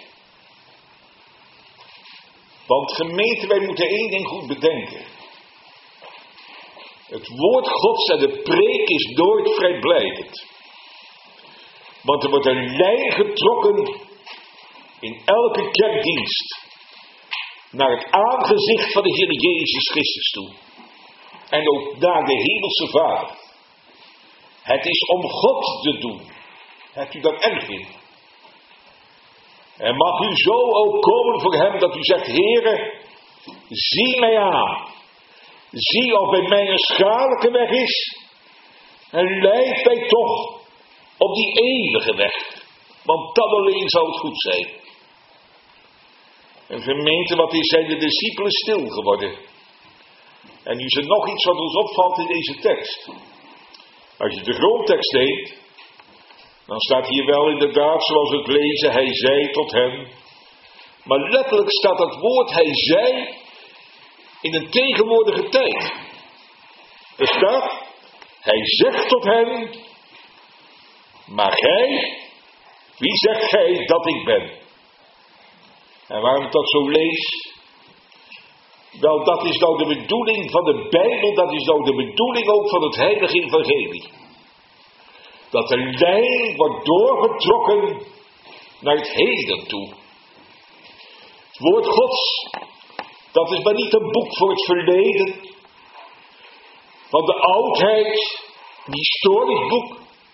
Want gemeente, wij moeten één ding goed bedenken. Het woord Gods en de preek is nooit vrijblijvend. Want er wordt een lijn getrokken in elke kerkdienst naar het aangezicht van de Heer Jezus Christus toe. En ook naar de Hemelse Vader. Het is om God te doen. Hebt u dat erg in? En mag u zo ook komen voor hem dat u zegt, Heere, zie mij aan. Zie of bij mij een schadelijke weg is. En leid mij toch op die eeuwige weg. Want dat alleen zal het goed zijn. En gemeente, wat is, zijn de discipelen stil geworden. En nu is er nog iets wat ons opvalt in deze tekst. Als je de grondtekst neemt, dan staat hier wel inderdaad, zoals we het lezen, hij zei tot hen. Maar letterlijk staat dat woord hij zei in een tegenwoordige tijd. Er staat, hij zegt tot hen, maar gij, wie zegt gij dat ik ben? En waarom ik dat zo lees? Wel, dat is nou de bedoeling van de Bijbel, dat is nou de bedoeling ook van het heilige evangelie. Dat de lijn wordt doorgetrokken naar het heden toe. Het woord Gods, dat is maar niet een boek voor het verleden, van de oudheid, een historisch boek.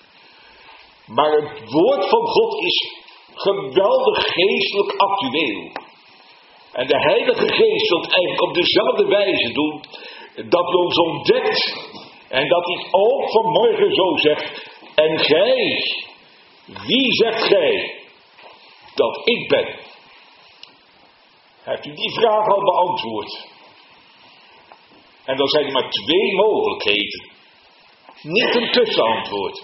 Maar het woord van God is geweldig geestelijk actueel. En de Heilige Geest wil het eigenlijk op dezelfde wijze doen, dat hij ons ontdekt en dat hij ook vanmorgen zo zegt. En gij, wie zegt gij dat ik ben? Hebt u die vraag al beantwoord? En dan zijn er maar twee mogelijkheden. Niet een tussenantwoord.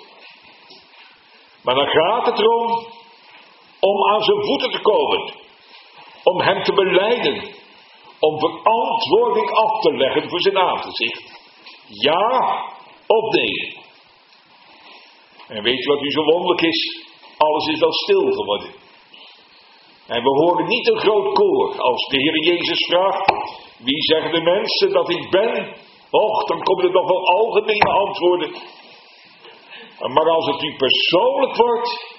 Maar dan gaat het erom om aan zijn voeten te komen. Om hem te belijden. Om verantwoording af te leggen voor zijn aangezicht. Ja of nee. En weet je wat nu zo wonderlijk is? Alles is wel stil geworden. En we horen niet een groot koor. Als de Heer Jezus vraagt, wie zeggen de mensen dat ik ben? Och, dan komen er nog wel algemene antwoorden. Maar als het nu persoonlijk wordt,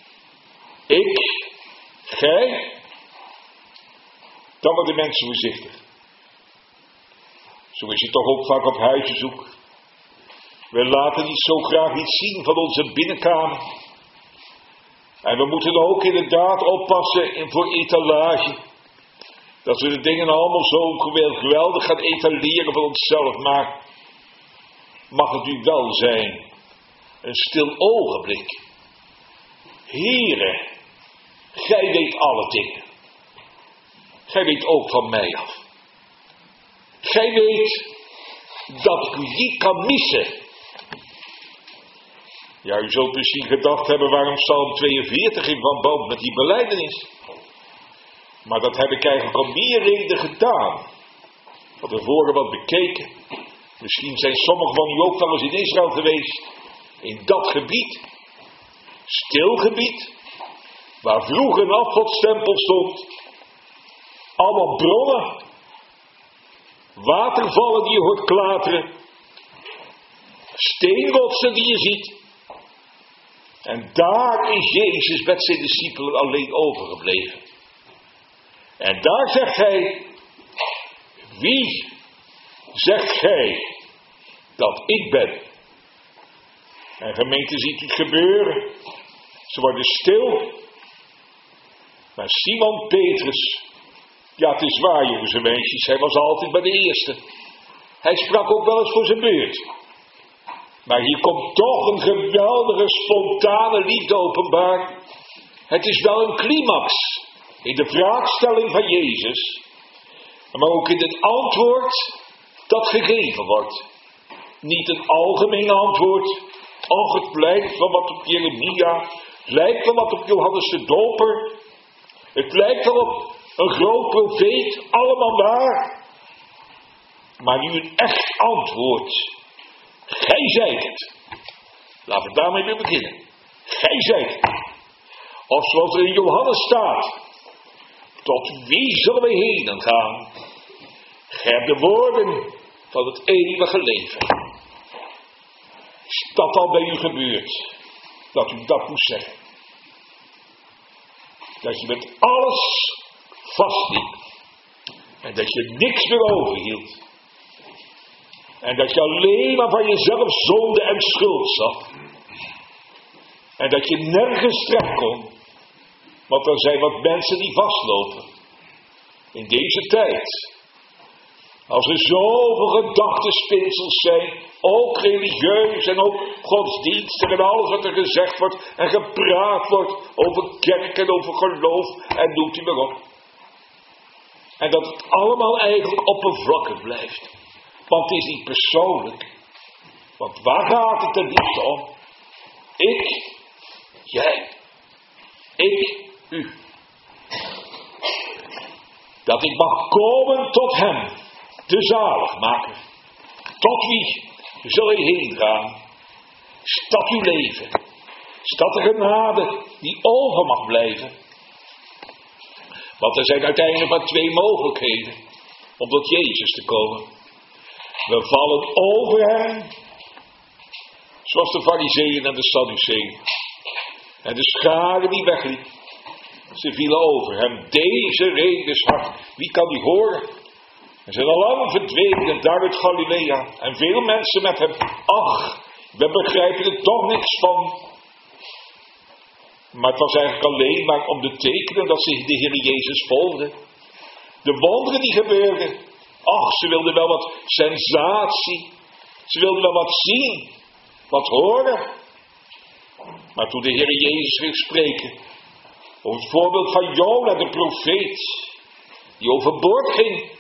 ik, gij, dan worden mensen voorzichtig. Zo is het toch ook vaak op huisbezoek. We laten niet zo graag iets zien van onze binnenkamer. En we moeten ook inderdaad oppassen voor etalage. Dat we de dingen allemaal zo geweldig gaan etaleren van onszelf. Maar mag het nu wel zijn een stil ogenblik. Heere, gij weet alle dingen. Gij weet ook van mij af. Gij weet dat ik u niet kan missen. Ja, u zult misschien gedacht hebben waarom Psalm tweeënveertig in verband met die belijdenis. Maar dat heb ik eigenlijk om meer reden gedaan. Van tevoren wat bekeken. Misschien zijn sommigen van u ook wel eens in Israël geweest. In dat gebied. Stil gebied. Waar vroeger een afgodstempel stond. Allemaal bronnen. Watervallen die je hoort klateren. Steenrotsen die je ziet. En daar is Jezus met zijn discipelen alleen overgebleven. En daar zegt hij, wie zegt gij dat ik ben? En gemeente, ziet u het gebeuren. Ze worden stil. Maar Simon Petrus, ja, het is waar, jongens en meisjes, hij was altijd bij de eerste. Hij sprak ook wel eens voor zijn beurt. Maar hier komt toch een geweldige, spontane liefde openbaar. Het is wel een climax in de vraagstelling van Jezus, maar ook in het antwoord dat gegeven wordt. Niet een algemeen antwoord. Och, het lijkt wel wat op Jeremia. Het lijkt wel wat op Johannes de Doper. Het lijkt wel op een groot profeet. Allemaal waar. Maar nu een echt antwoord. Gij zijt het. Laten we daarmee weer beginnen. Gij zijt het. Of zoals er in Johannes staat. Tot wie zullen we heen gaan? Gij hebt de woorden van het eeuwige leven. Is dat al bij u gebeurd? Dat u dat moest zeggen. Dat je met alles vastliep. En dat je niks meer overhield. En dat je alleen maar van jezelf zonde en schuld zat. En dat je nergens terecht kon. Want er zijn wat mensen die vastlopen. In deze tijd. Als er zoveel gedachtenspinsels zijn. Ook religieus en ook godsdienstig. En alles wat er gezegd wordt en gepraat wordt. Over kerk en over geloof. En noemt u maar op. En dat het allemaal eigenlijk oppervlakkig blijft. Want het is niet persoonlijk. Want waar gaat het er niet om? Ik. Jij. Ik. U. Dat ik mag komen tot hem. De zaligmaker. Tot wie zul je heen gaan? Is dat uw leven? Is dat de genade die over mag blijven? Want er zijn uiteindelijk maar twee mogelijkheden om tot Jezus te komen. We vallen over hem, zoals de Farizeeën en de Sadduceeën. En de schare die wegliep, ze vielen over hem. Deze reden is hard. Wie kan die horen? En zijn al lang verdwenen daar uit Galilea. En veel mensen met hem. Ach, we begrijpen er toch niks van. Maar het was eigenlijk alleen maar om te tekenen dat ze de Heer Jezus volgden. De wonderen die gebeurden. Ach, ze wilden wel wat sensatie. Ze wilden wel wat zien. Wat horen. Maar toen de Heer Jezus ging spreken. Over het voorbeeld van Jona, de profeet. Die overboord ging.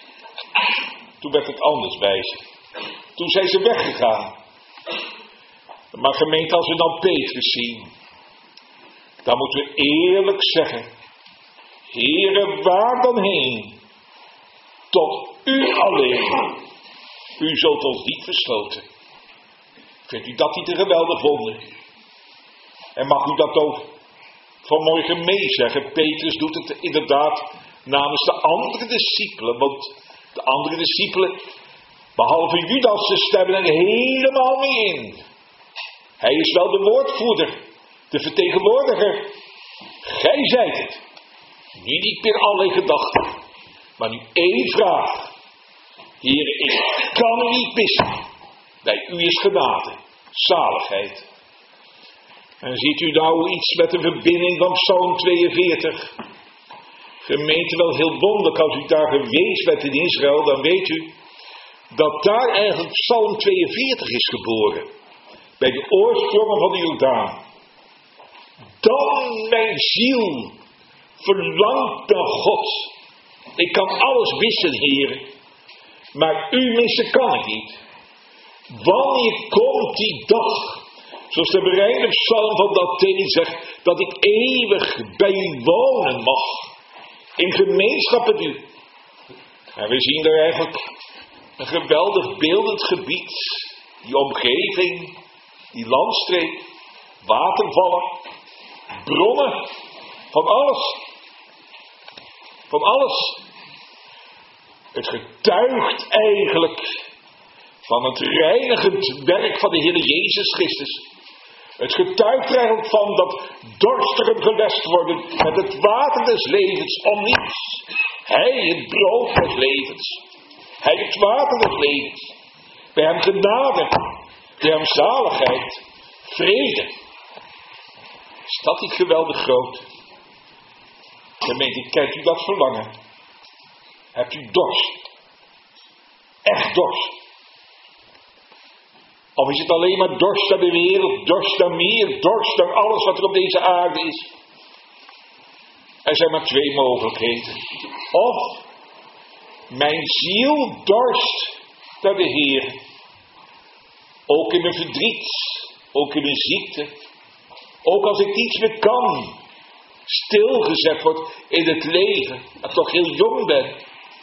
Toen werd het anders bij ze. Toen zijn ze weggegaan. Maar gemeente, als we dan Petrus zien. Dan moeten we eerlijk zeggen. Heere, waar dan heen? Tot u alleen. U zult ons niet versloten. Vindt u dat niet een geweldig wonder? En mag u dat ook vanmorgen meezeggen? Petrus doet het inderdaad namens de andere discipelen. Want de andere discipelen, behalve Judas, ze stemmen er helemaal mee in. Hij is wel de woordvoerder, de vertegenwoordiger. Gij zijt het. Nu niet meer allerlei gedachten. Maar nu één vraag. Heer, ik kan u niet missen. Bij u is genade, zaligheid. En ziet u nou iets met de verbinding van Psalm tweeënveertig? Gemeente, wel heel wonderlijk, als u daar geweest bent in Israël, dan weet u dat daar eigenlijk Psalm tweeënveertig is geboren. Bij de oorsprongen van de Jordaan. Dan mijn ziel verlangt naar God. Ik kan alles missen, Heer. Maar u missen kan ik niet. Wanneer komt die dag? Zoals de bereide psalm van Datheen zegt. Dat ik eeuwig bij u wonen mag. In gemeenschap met u. En we zien er eigenlijk een geweldig beeldend gebied. Die omgeving. Die landstreek. Watervallen. Bronnen. Van alles. Van alles. Het getuigt eigenlijk van het reinigend werk van de Heer Jezus Christus. Het getuigt er eigenlijk van dat dorstigen gelest worden met het water des levens om niets. Hij het brood des levens. Hij het water des levens. Bij hem genade. Bij hem zaligheid. Vrede. Is dat niet geweldig groot? Gemeente, kent u dat verlangen? Hebt u dorst? Echt dorst? Of is het alleen maar dorst naar de wereld, dorst naar meer, dorst naar alles wat er op deze aarde is? Er zijn maar twee mogelijkheden. Of mijn ziel dorst naar de Heer. Ook in mijn verdriet, ook in mijn ziekte. Ook als ik niets meer kan, stilgezet wordt in het leven, en toch heel jong ben.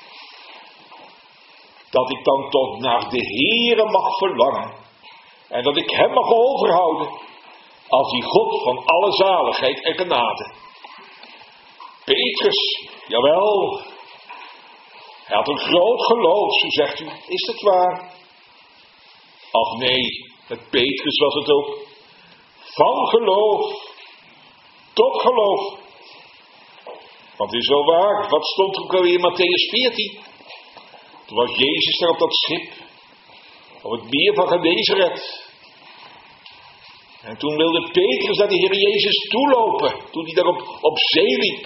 Dat ik dan toch naar de Heere mag verlangen. En dat ik hem mag overhouden als die God van alle zaligheid en genade. Petrus, jawel, hij had een groot geloof, zo zegt u. Is dat waar? Ach nee, met Petrus was het ook. Van geloof tot geloof. Want het is wel waar, wat stond er ook alweer in Mattheüs veertien? Toen was Jezus daar op dat schip, op het meer van Genesaret. En toen wilde Petrus naar de Heer Jezus toelopen, toen hij daar op, op zee liep.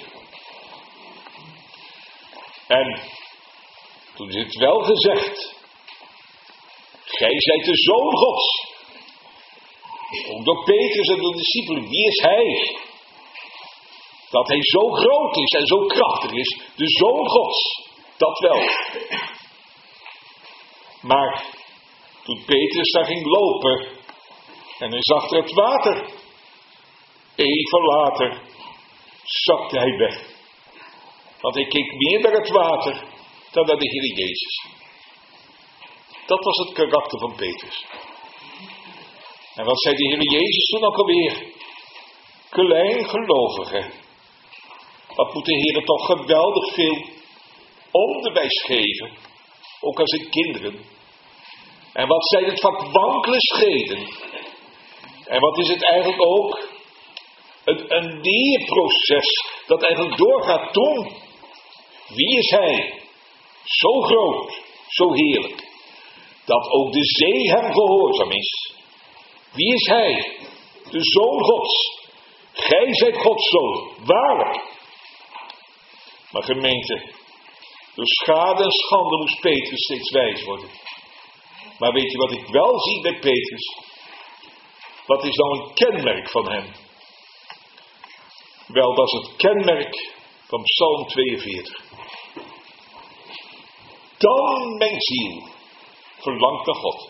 En toen is het wel gezegd, gij zijt de Zoon Gods. Ook door Petrus en de discipelen, wie is hij? Dat hij zo groot is en zo krachtig is, de Zoon Gods, dat wel. Maar toen Petrus daar ging lopen en hij zag er het water, even later zakte hij weg. Want hij keek meer naar het water dan naar de Heer Jezus. Dat was het karakter van Petrus. En wat zei de Heer Jezus toen ook alweer? Kleingelovige. Wat moet de Heer toch geweldig veel onderwijs geven. Ook aan zijn kinderen. En wat zijn het vaak wankele scheden. En wat is het eigenlijk ook? Een, een leerproces dat eigenlijk doorgaat toen. Wie is hij? Zo groot, zo heerlijk. Dat ook de zee hem gehoorzaam is. Wie is hij? De Zoon Gods. Gij zijt Gods Zoon, waarlijk. Maar gemeente, door schade en schande moest Petrus steeds wijs worden. Maar weet je wat ik wel zie bij Petrus? Wat is nou een kenmerk van hem? Wel, dat is het kenmerk van Psalm tweeënveertig. Dan mijn ziel verlangt naar God.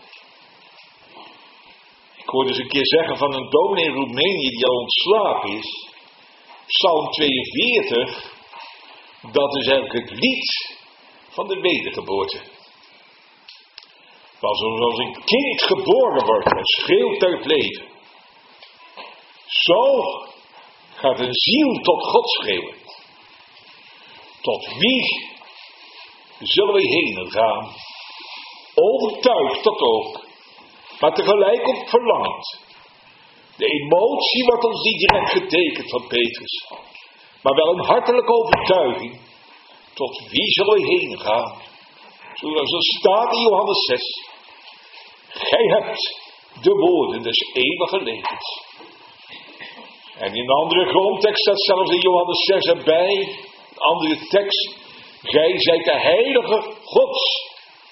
Ik hoorde eens een keer zeggen van een dominee in Roemenië die al ontslapen is. Psalm tweeënveertig, dat is eigenlijk het lied van de wedergeboorte. Maar zoals een kind geboren wordt en schreeuwt naar het leven. Zo gaat een ziel tot God schreeuwen. Tot wie zullen we heen gaan? Overtuigd dat ook, maar tegelijk ook verlangend. De emotie wordt ons niet direct getekend van Petrus, maar wel een hartelijke overtuiging. Tot wie zullen we heen gaan? Zoals er staat in Johannes zes. Gij hebt de woorden des eeuwige levens. En in een andere grondtekst staat zelfs in Johannes zes erbij, een andere tekst. Gij zijt de heilige Gods.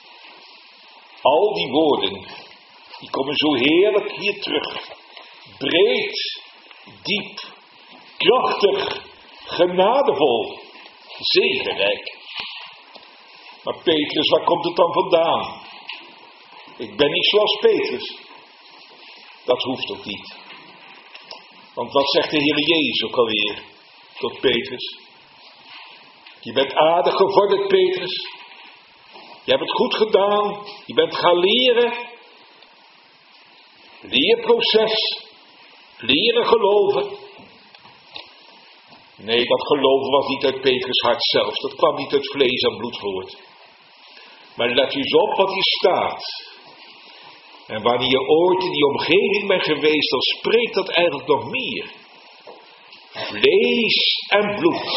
Al die woorden, die komen zo heerlijk hier terug. Breed, diep, krachtig, genadevol, zegenrijk. Maar Petrus, waar komt het dan vandaan? Ik ben niet zoals Petrus. Dat hoeft ook niet. Want wat zegt de Heer Jezus ook alweer tot Petrus? Je bent aardig gevorderd, Petrus. Je hebt het goed gedaan. Je bent gaan leren. Leerproces. Leren geloven. Nee, dat geloven was niet uit Petrus hart zelf. Dat kwam niet uit vlees en bloed voort. Maar let u eens op wat hier staat. En wanneer je ooit in die omgeving bent geweest, dan spreekt dat eigenlijk nog meer. Vlees en bloed.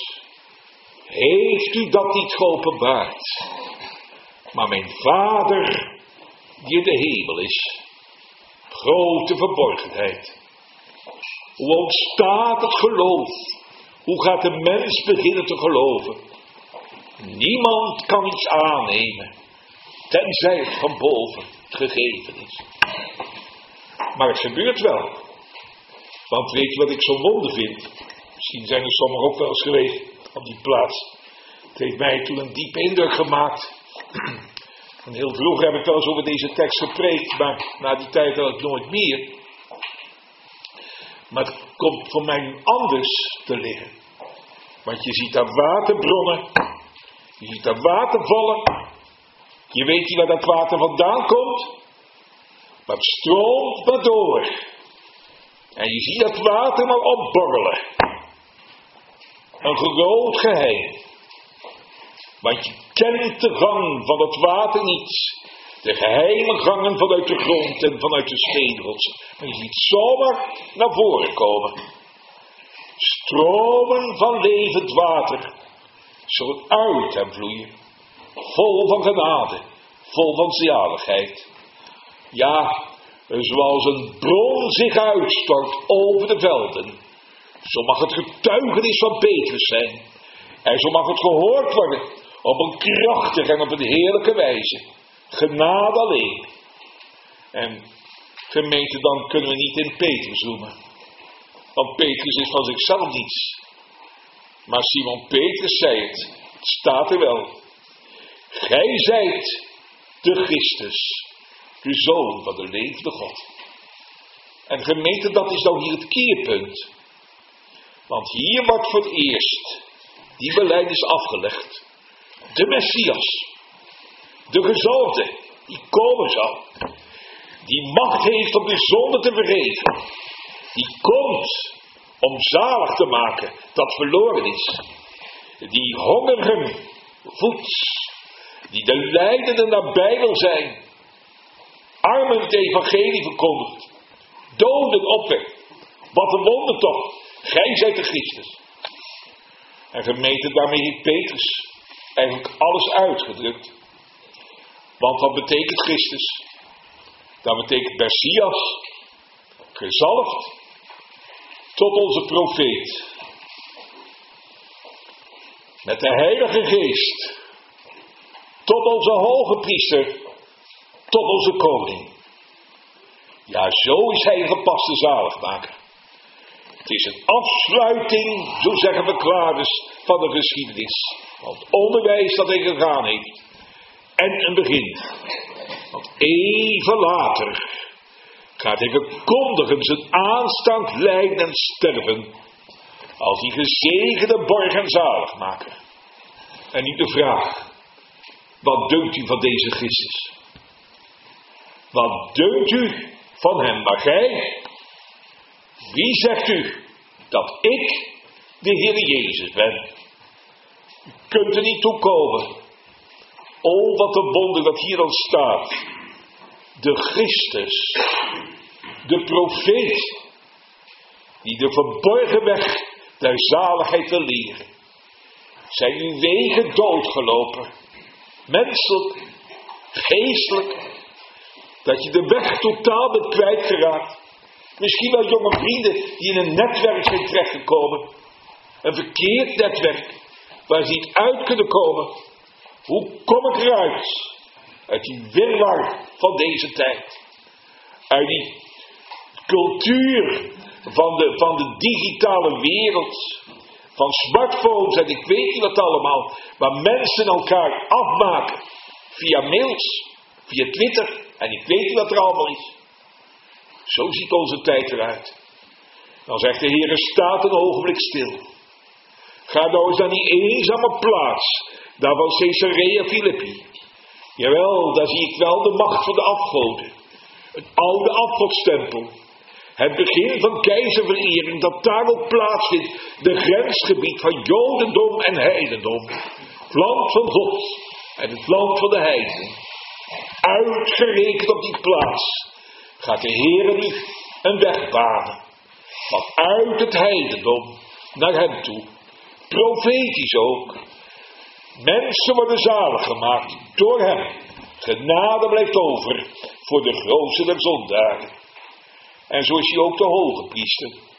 Heeft u dat niet geopenbaard? Maar mijn Vader, die in de hemel is. Grote verborgenheid. Hoe ontstaat het geloof? Hoe gaat de mens beginnen te geloven? Niemand kan iets aannemen, tenzij het van boven gegeven is. Maar het gebeurt wel. Want weet je wat ik zo wonder vind? Misschien zijn er sommigen ook wel eens geweest op die plaats. Het heeft mij toen een diepe indruk gemaakt. En heel vroeger heb ik wel eens over deze tekst gepreekt, maar na die tijd had ik nooit meer. Maar het komt voor mij nu anders te liggen. Want je ziet daar waterbronnen, je ziet daar watervallen. Je weet niet waar dat water vandaan komt, maar het stroomt maar door. En je ziet dat water maar opborrelen. Een groot geheim. Want je kent de gang van het water niet. De geheime gangen vanuit de grond en vanuit de steenrots. Maar je ziet zomaar naar voren komen. Stromen van levend water zullen uit hem vloeien. Vol van genade, vol van zaligheid. Ja, zoals een bron zich uitstort over de velden. Zo mag het getuigenis van Petrus zijn. En zo mag het gehoord worden op een krachtige en op een heerlijke wijze. Genade alleen. En gemeente, dan kunnen we niet in Petrus roemen. Want Petrus is van zichzelf niets. Maar Simon Petrus zei het. Het staat er wel. Gij zijt de Christus, de Zoon van de levende God. En gemeente, dat is nou hier het keerpunt. Want hier wordt voor het eerst die belijdenis afgelegd. De Messias. De gezalfde, die komen zal. Die macht heeft om de zonde te vergeven. Die komt om zalig te maken dat verloren is. Die hongerigen voedt. Die de lijdenden nabij wil zijn. Armen het evangelie verkondigt. Doden opwekt. Wat een wonder toch. Gij zijt de Christus. En gemeente, daarmee heeft Petrus eigenlijk alles uitgedrukt. Want wat betekent Christus? Dat betekent Messias, gezalfd, tot onze profeet. Met de Heilige Geest, tot onze hoge priester, tot onze koning. Ja, zo is hij een gepaste zaligmaker. Het is een afsluiting, zo zeggen verklaarders, van de geschiedenis. Van het onderwijs dat hij gegaan heeft. En een begin. Want even later gaat hij verkondigen zijn aanstaand lijden en sterven. Als die gezegende borg en zaligmaker. En nu de vraag. Wat dunkt u van deze Christus? Wat dunkt u van hem? Maar gij? Wie zegt u dat ik de Heer Jezus ben? U kunt er niet toe komen. O, wat een wonder dat hier al staat. De Christus, de profeet, die de verborgen weg der zaligheid wil leren. Zijn uw wegen doodgelopen, menselijk, geestelijk, dat je de weg totaal bent kwijtgeraakt. Misschien wel jonge vrienden die in een netwerk zijn terechtgekomen. Een verkeerd netwerk, waar ze niet uit kunnen komen. Hoe kom ik eruit? Uit die wirwar van deze tijd. Uit die cultuur van de, van de digitale wereld. Van smartphones en ik weet niet wat allemaal. Waar mensen elkaar afmaken. Via mails, via Twitter en ik weet niet wat er allemaal is. Zo ziet onze tijd eruit. Dan zegt de Heer, staat een ogenblik stil. Ga nou eens naar die eenzame plaats. Daar van Caesarea Philippi. Jawel, daar zie ik wel de macht van de afgoden. Een oude afgodstempel. Het begin van keizerverering dat daar ook plaatsvindt. De grensgebied van Jodendom en Heidendom. Het land van God en het land van de heidenen. Uitgerekend op die plaats gaat de Heer nu een weg banen. Vanuit het heidendom naar hem toe. Profetisch ook. Mensen worden zalig gemaakt door hem. Genade blijft over voor de grootste der zondaren. En zo is hij ook de hoge priester.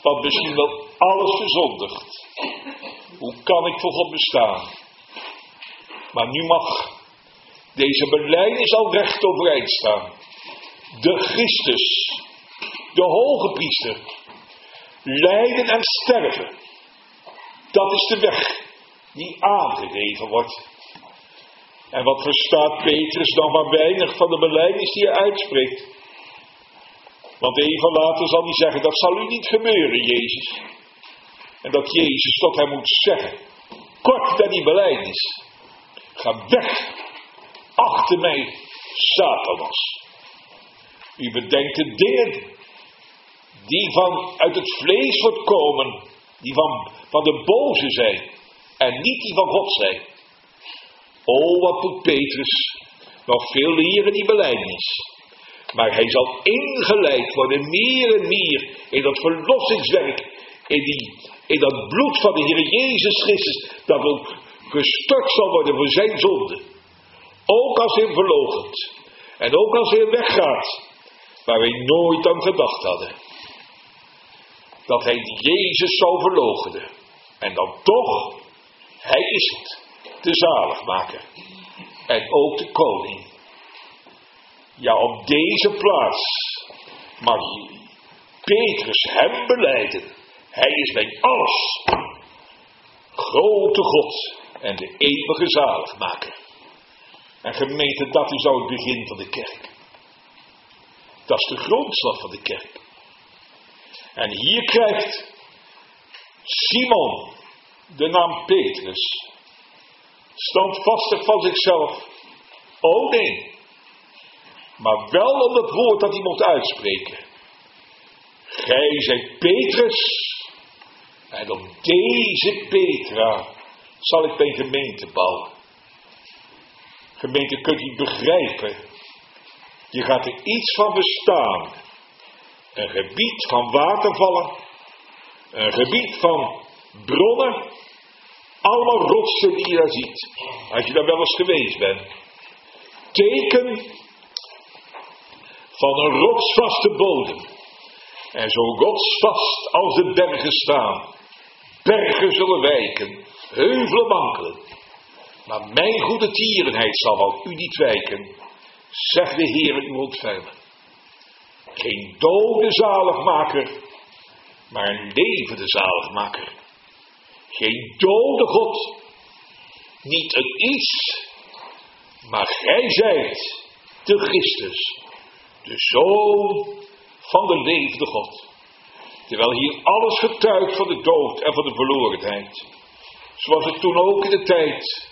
Want misschien wel alles verzondigd. Hoe kan ik voor God bestaan? Maar nu mag deze belijdenis al recht overeind staan. De Christus, de hoge priester, lijden en sterven. Dat is de weg die aangegeven wordt. En wat verstaat Petrus dan maar weinig van de belijdenis die hij uitspreekt? Want even later zal hij zeggen, dat zal u niet gebeuren, Jezus. En dat Jezus tot hem moet zeggen, kort na die belijdenis, ga weg, achter mij, Satanas. U bedenkt de dingen die van uit het vlees voortkomen, die van, van de boze zijn, en niet die van God zijn. O, wat moet Petrus nog veel leren in die belijdenis. Maar hij zal ingeleid worden, meer en meer, in dat verlossingswerk, in, die, in dat bloed van de Heer Jezus Christus, dat ook gestort zal worden voor zijn zonde. Ook als hij hem verloochent, en ook als hij weggaat, waar wij nooit aan gedacht hadden. Dat hij Jezus zou verloochenen. En dan toch, hij is het, de zaligmaker. En ook de koning. Ja, op deze plaats mag Petrus hem belijden. Hij is mijn alles. Grote God en de eeuwige zaligmaker. En gemeente, dat is al het begin van de kerk. Dat is de grondslag van de kerk. En hier krijgt Simon de naam Petrus standvastig van zichzelf. Oh nee. Maar wel om het woord dat hij mocht uitspreken. Gij zijt Petrus. En op deze Petra zal ik mijn gemeente bouwen. Gemeente, kunt u begrijpen. Je gaat er iets van bestaan. Een gebied van watervallen. Een gebied van bronnen. Allemaal rotsen die je daar ziet. Als je daar wel eens geweest bent. Teken van een rotsvaste bodem. En zo rotsvast als de bergen staan. Bergen zullen wijken. Heuvelen wankelen. Maar mijn goede tierenheid zal wel u niet wijken. Zegt de Heer u ontfermen. Geen dode zaligmaker, maar een levende zaligmaker. Geen dode God, niet een iets, maar gij zijt de Christus, de Zoon van de levende God. Terwijl hier alles getuigt van de dood en van de verlorenheid. Zoals het toen ook in de tijd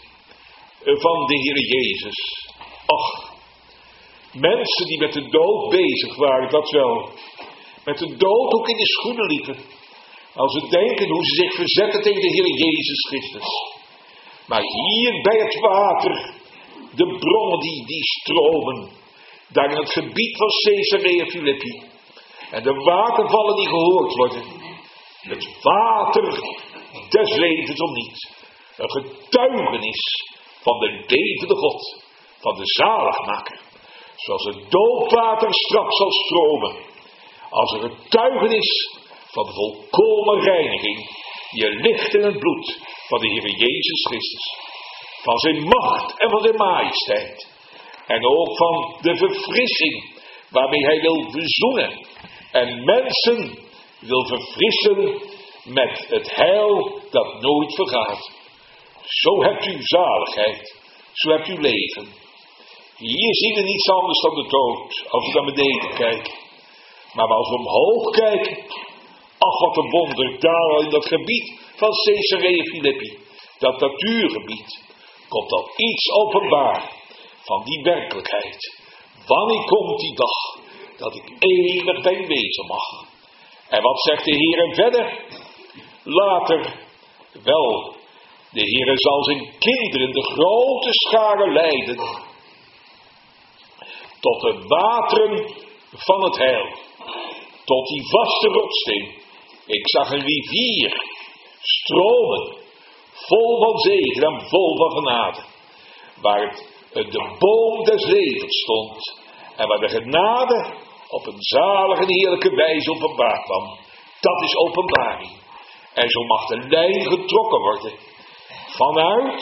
van de Heer Jezus. Ach, mensen die met de dood bezig waren, dat wel. Met de dood ook in de schoenen liepen. Als ze denken hoe ze zich verzetten tegen de Heer Jezus Christus. Maar hier bij het water, de bronnen die, die stromen. Daar in het gebied van Caesarea Philippi. En de watervallen die gehoord worden. Het water des levens om niet. Een getuigenis van de levende God. Van de zaligmaker. Zoals het doopwater straks zal stromen. Als een getuigenis van de volkomen reiniging. Die er ligt in het bloed van de Heer Jezus Christus. Van zijn macht en van zijn majesteit. En ook van de verfrissing waarmee hij wil verzoenen. En mensen wil verfrissen met het heil dat nooit vergaat. Zo hebt u zaligheid. Zo hebt u leven. Hier zien we niets anders dan de dood. Als we naar beneden kijken. Maar als we omhoog kijken. Ach, wat een wonder. Daar in dat gebied van Caesarea Philippi. Dat natuurgebied. Komt al iets openbaar. Van die werkelijkheid. Wanneer komt die dag. Dat ik eeuwig bij u wezen mag. En wat zegt de Heer verder? Later. Wel. De Heer zal zijn kinderen de grote scharen leiden. Tot de wateren van het heil. Tot die vaste rotsteen. Ik zag een rivier stromen. Vol van zegen en vol van genade. Waar het de boom des levens stond. En waar de genade op een zalige en heerlijke wijze openbaar kwam. Dat is openbaring. En zo mag de lijn getrokken worden. Vanuit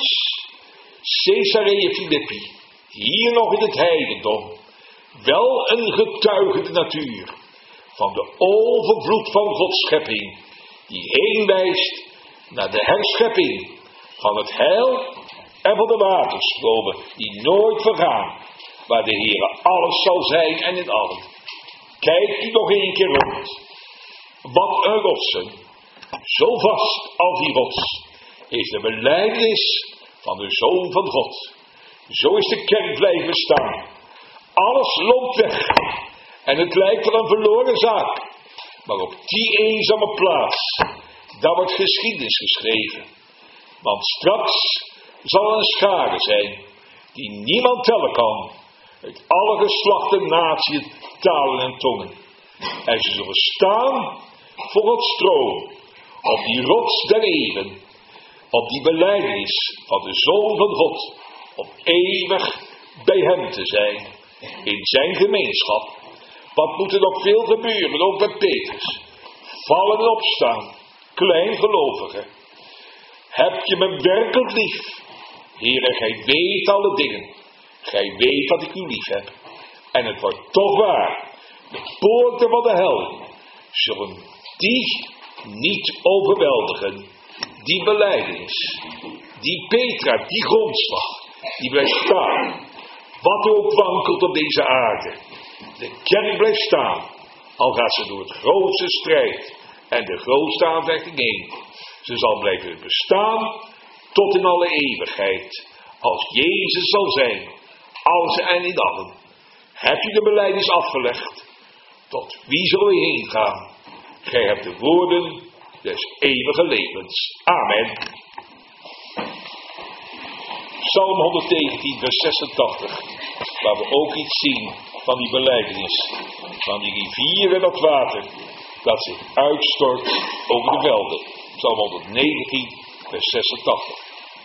Caesarea Philippi. Hier nog in het heidendom. Wel een getuigende natuur. Van de overvloed van Gods schepping. Die heen wijst naar de herschepping. Van het heil en van de waterstromen. Die nooit vergaan. Waar de Heere alles zal zijn en in allen. Kijk u nog een keer rond. Wat een rotsen. Zo vast als die rots. Is de belijdenis van de Zoon van God. Zo is de kerk blijven staan. Alles loopt weg. En het lijkt wel een verloren zaak. Maar op die eenzame plaats. Daar wordt geschiedenis geschreven. Want straks zal er een schare zijn. Die niemand tellen kan. Uit alle geslachten, naties, talen en tongen. En ze zullen staan voor het stroom. Op die rots der eeuwen. Op die belijdenis van de Zoon van God. Om eeuwig bij hem te zijn. In zijn gemeenschap. Wat moet er nog veel gebeuren, ook met Petrus. Vallen en opstaan. Kleingelovigen. Heb je me werkelijk lief? Heere, gij weet alle dingen. Gij weet dat ik u lief heb. En het wordt toch waar. De poorten van de hel zullen die niet overweldigen. Die belijdenis. Die Petra, die grondslag. Die blijft staan. Wat er ook wankelt op deze aarde. De kerk blijft staan. Al gaat ze door het grootste strijd. En de grootste aanvechting heen. Ze zal blijven bestaan. Tot in alle eeuwigheid. Als Jezus zal zijn. Alles en in allen. Heb je de belijdenis afgelegd? Tot wie zullen we heen gaan? Gij hebt de woorden des eeuwige levens. Amen. Psalm honderdnegentien vers zesentachtig. Waar we ook iets zien van die belijdenis. Van die rivier en dat water. Dat zich uitstort over de velden. Psalm honderdnegentien vers zesentachtig.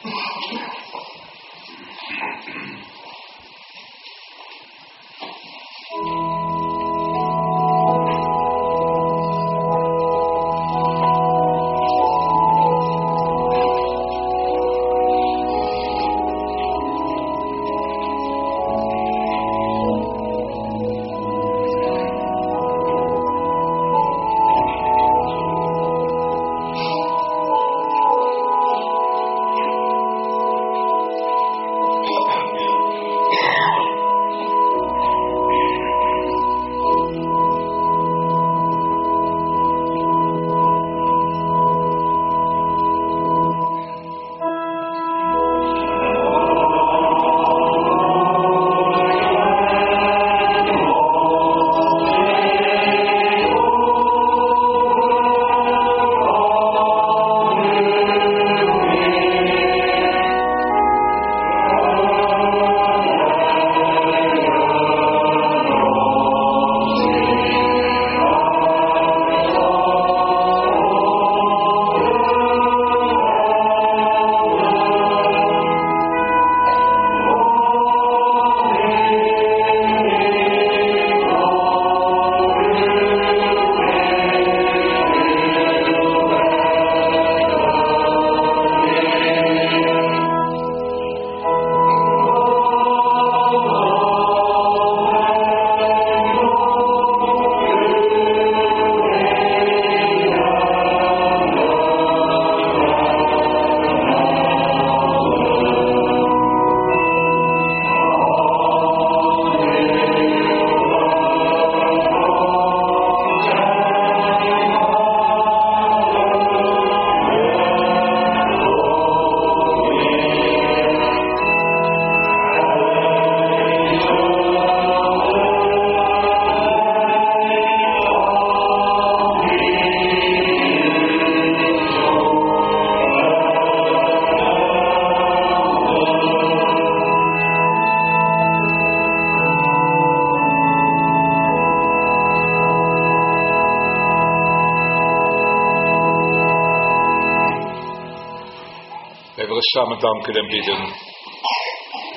Samen danken en bidden.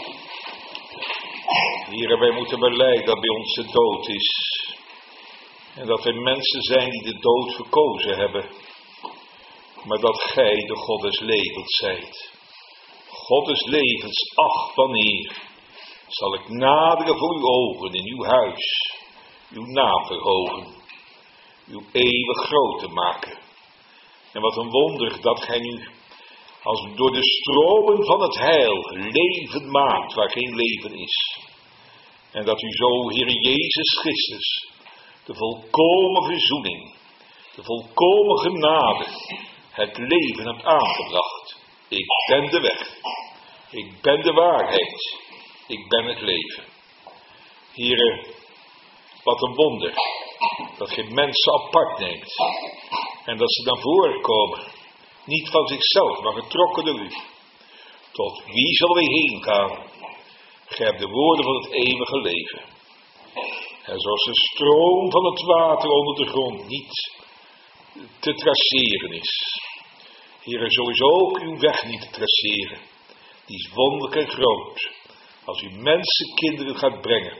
Heere, wij moeten belijden dat bij ons de dood is. En dat er mensen zijn die de dood verkozen hebben. Maar dat gij de God des levens zijt. God des levens, ach wanneer zal ik naderen voor uw ogen in uw huis. Uw naam verhogen. Uw eeuwig groter maken. En wat een wonder dat gij nu als door de stromen van het heil leven maakt waar geen leven is. En dat u zo, Heer Jezus Christus, de volkomen verzoening, de volkomen genade, het leven hebt aangebracht. Ik ben de weg. Ik ben de waarheid. Ik ben het leven. Heere, wat een wonder dat gij mensen apart neemt en dat ze naar voren komen, niet van zichzelf, maar getrokken door u. Tot wie zullen wij heen gaan? Gij hebt de woorden van het eeuwige leven. En zoals de stroom van het water onder de grond niet te traceren is. Heere, sowieso ook uw weg niet te traceren. Die is wonderlijk en groot. Als u mensenkinderen gaat brengen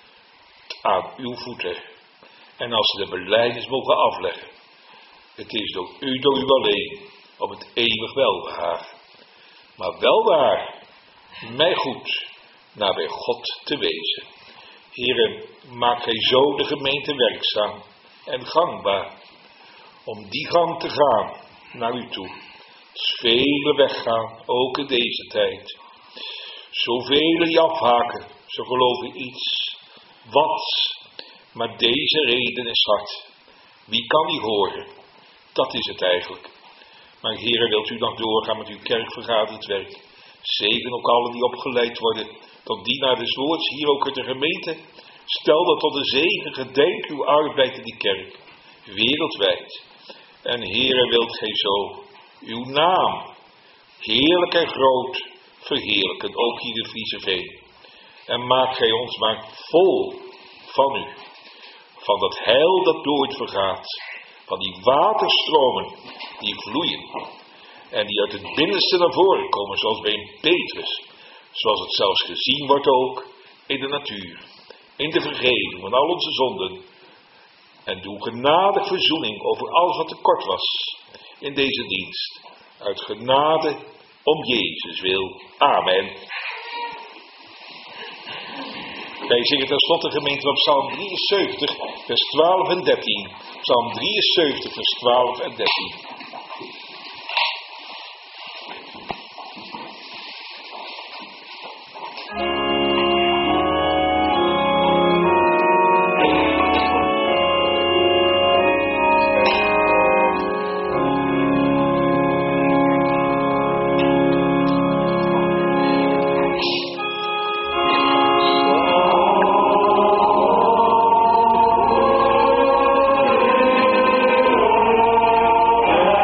aan uw voeten. En als ze de belijdenis mogen afleggen. Het is door u, door u alleen, om het eeuwig welbehagen. Maar wel waar, mij goed, naar bij God te wezen. Heere, maak gij zo de gemeente werkzaam en gangbaar. Om die gang te gaan naar u toe. Als velen weggaan, ook in deze tijd. Zoveel die afhaken, ze geloven iets. Wat? Maar deze reden is hard. Wie kan die horen? Dat is het eigenlijk. Maar Heere, wilt u nog doorgaan met uw kerkvergaderd werk? Zegen ook allen die opgeleid worden tot dienaar des woords, hier ook uit de gemeente. Stel dat tot de zegen gedenk uw arbeid in die kerk, wereldwijd. En Heere, wilt gij zo uw naam, heerlijk en groot, verheerlijken, ook hier in Frieseveen. En maak gij ons maar vol van u, van dat heil dat nooit vergaat, van die waterstromen die vloeien en die uit het binnenste naar voren komen, zoals bij een Petrus, zoals het zelfs gezien wordt ook in de natuur, in de vergeving van al onze zonden. En doe genadig verzoening over alles wat tekort was in deze dienst, uit genade om Jezus wil. Amen. Wij zingen tenslotte gemeente op Psalm drieënzeventig, vers twaalf en dertien. Psalm drieënzeventig, vers twaalf en dertien. Oh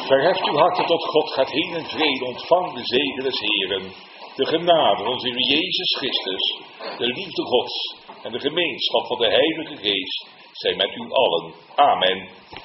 Verheft uw harten tot God, gaat heen in vrede, ontvang de zegen des Heeren. De genade van onze Heer Jezus Christus, de liefde Gods en de gemeenschap van de Heilige Geest zijn met u allen. Amen.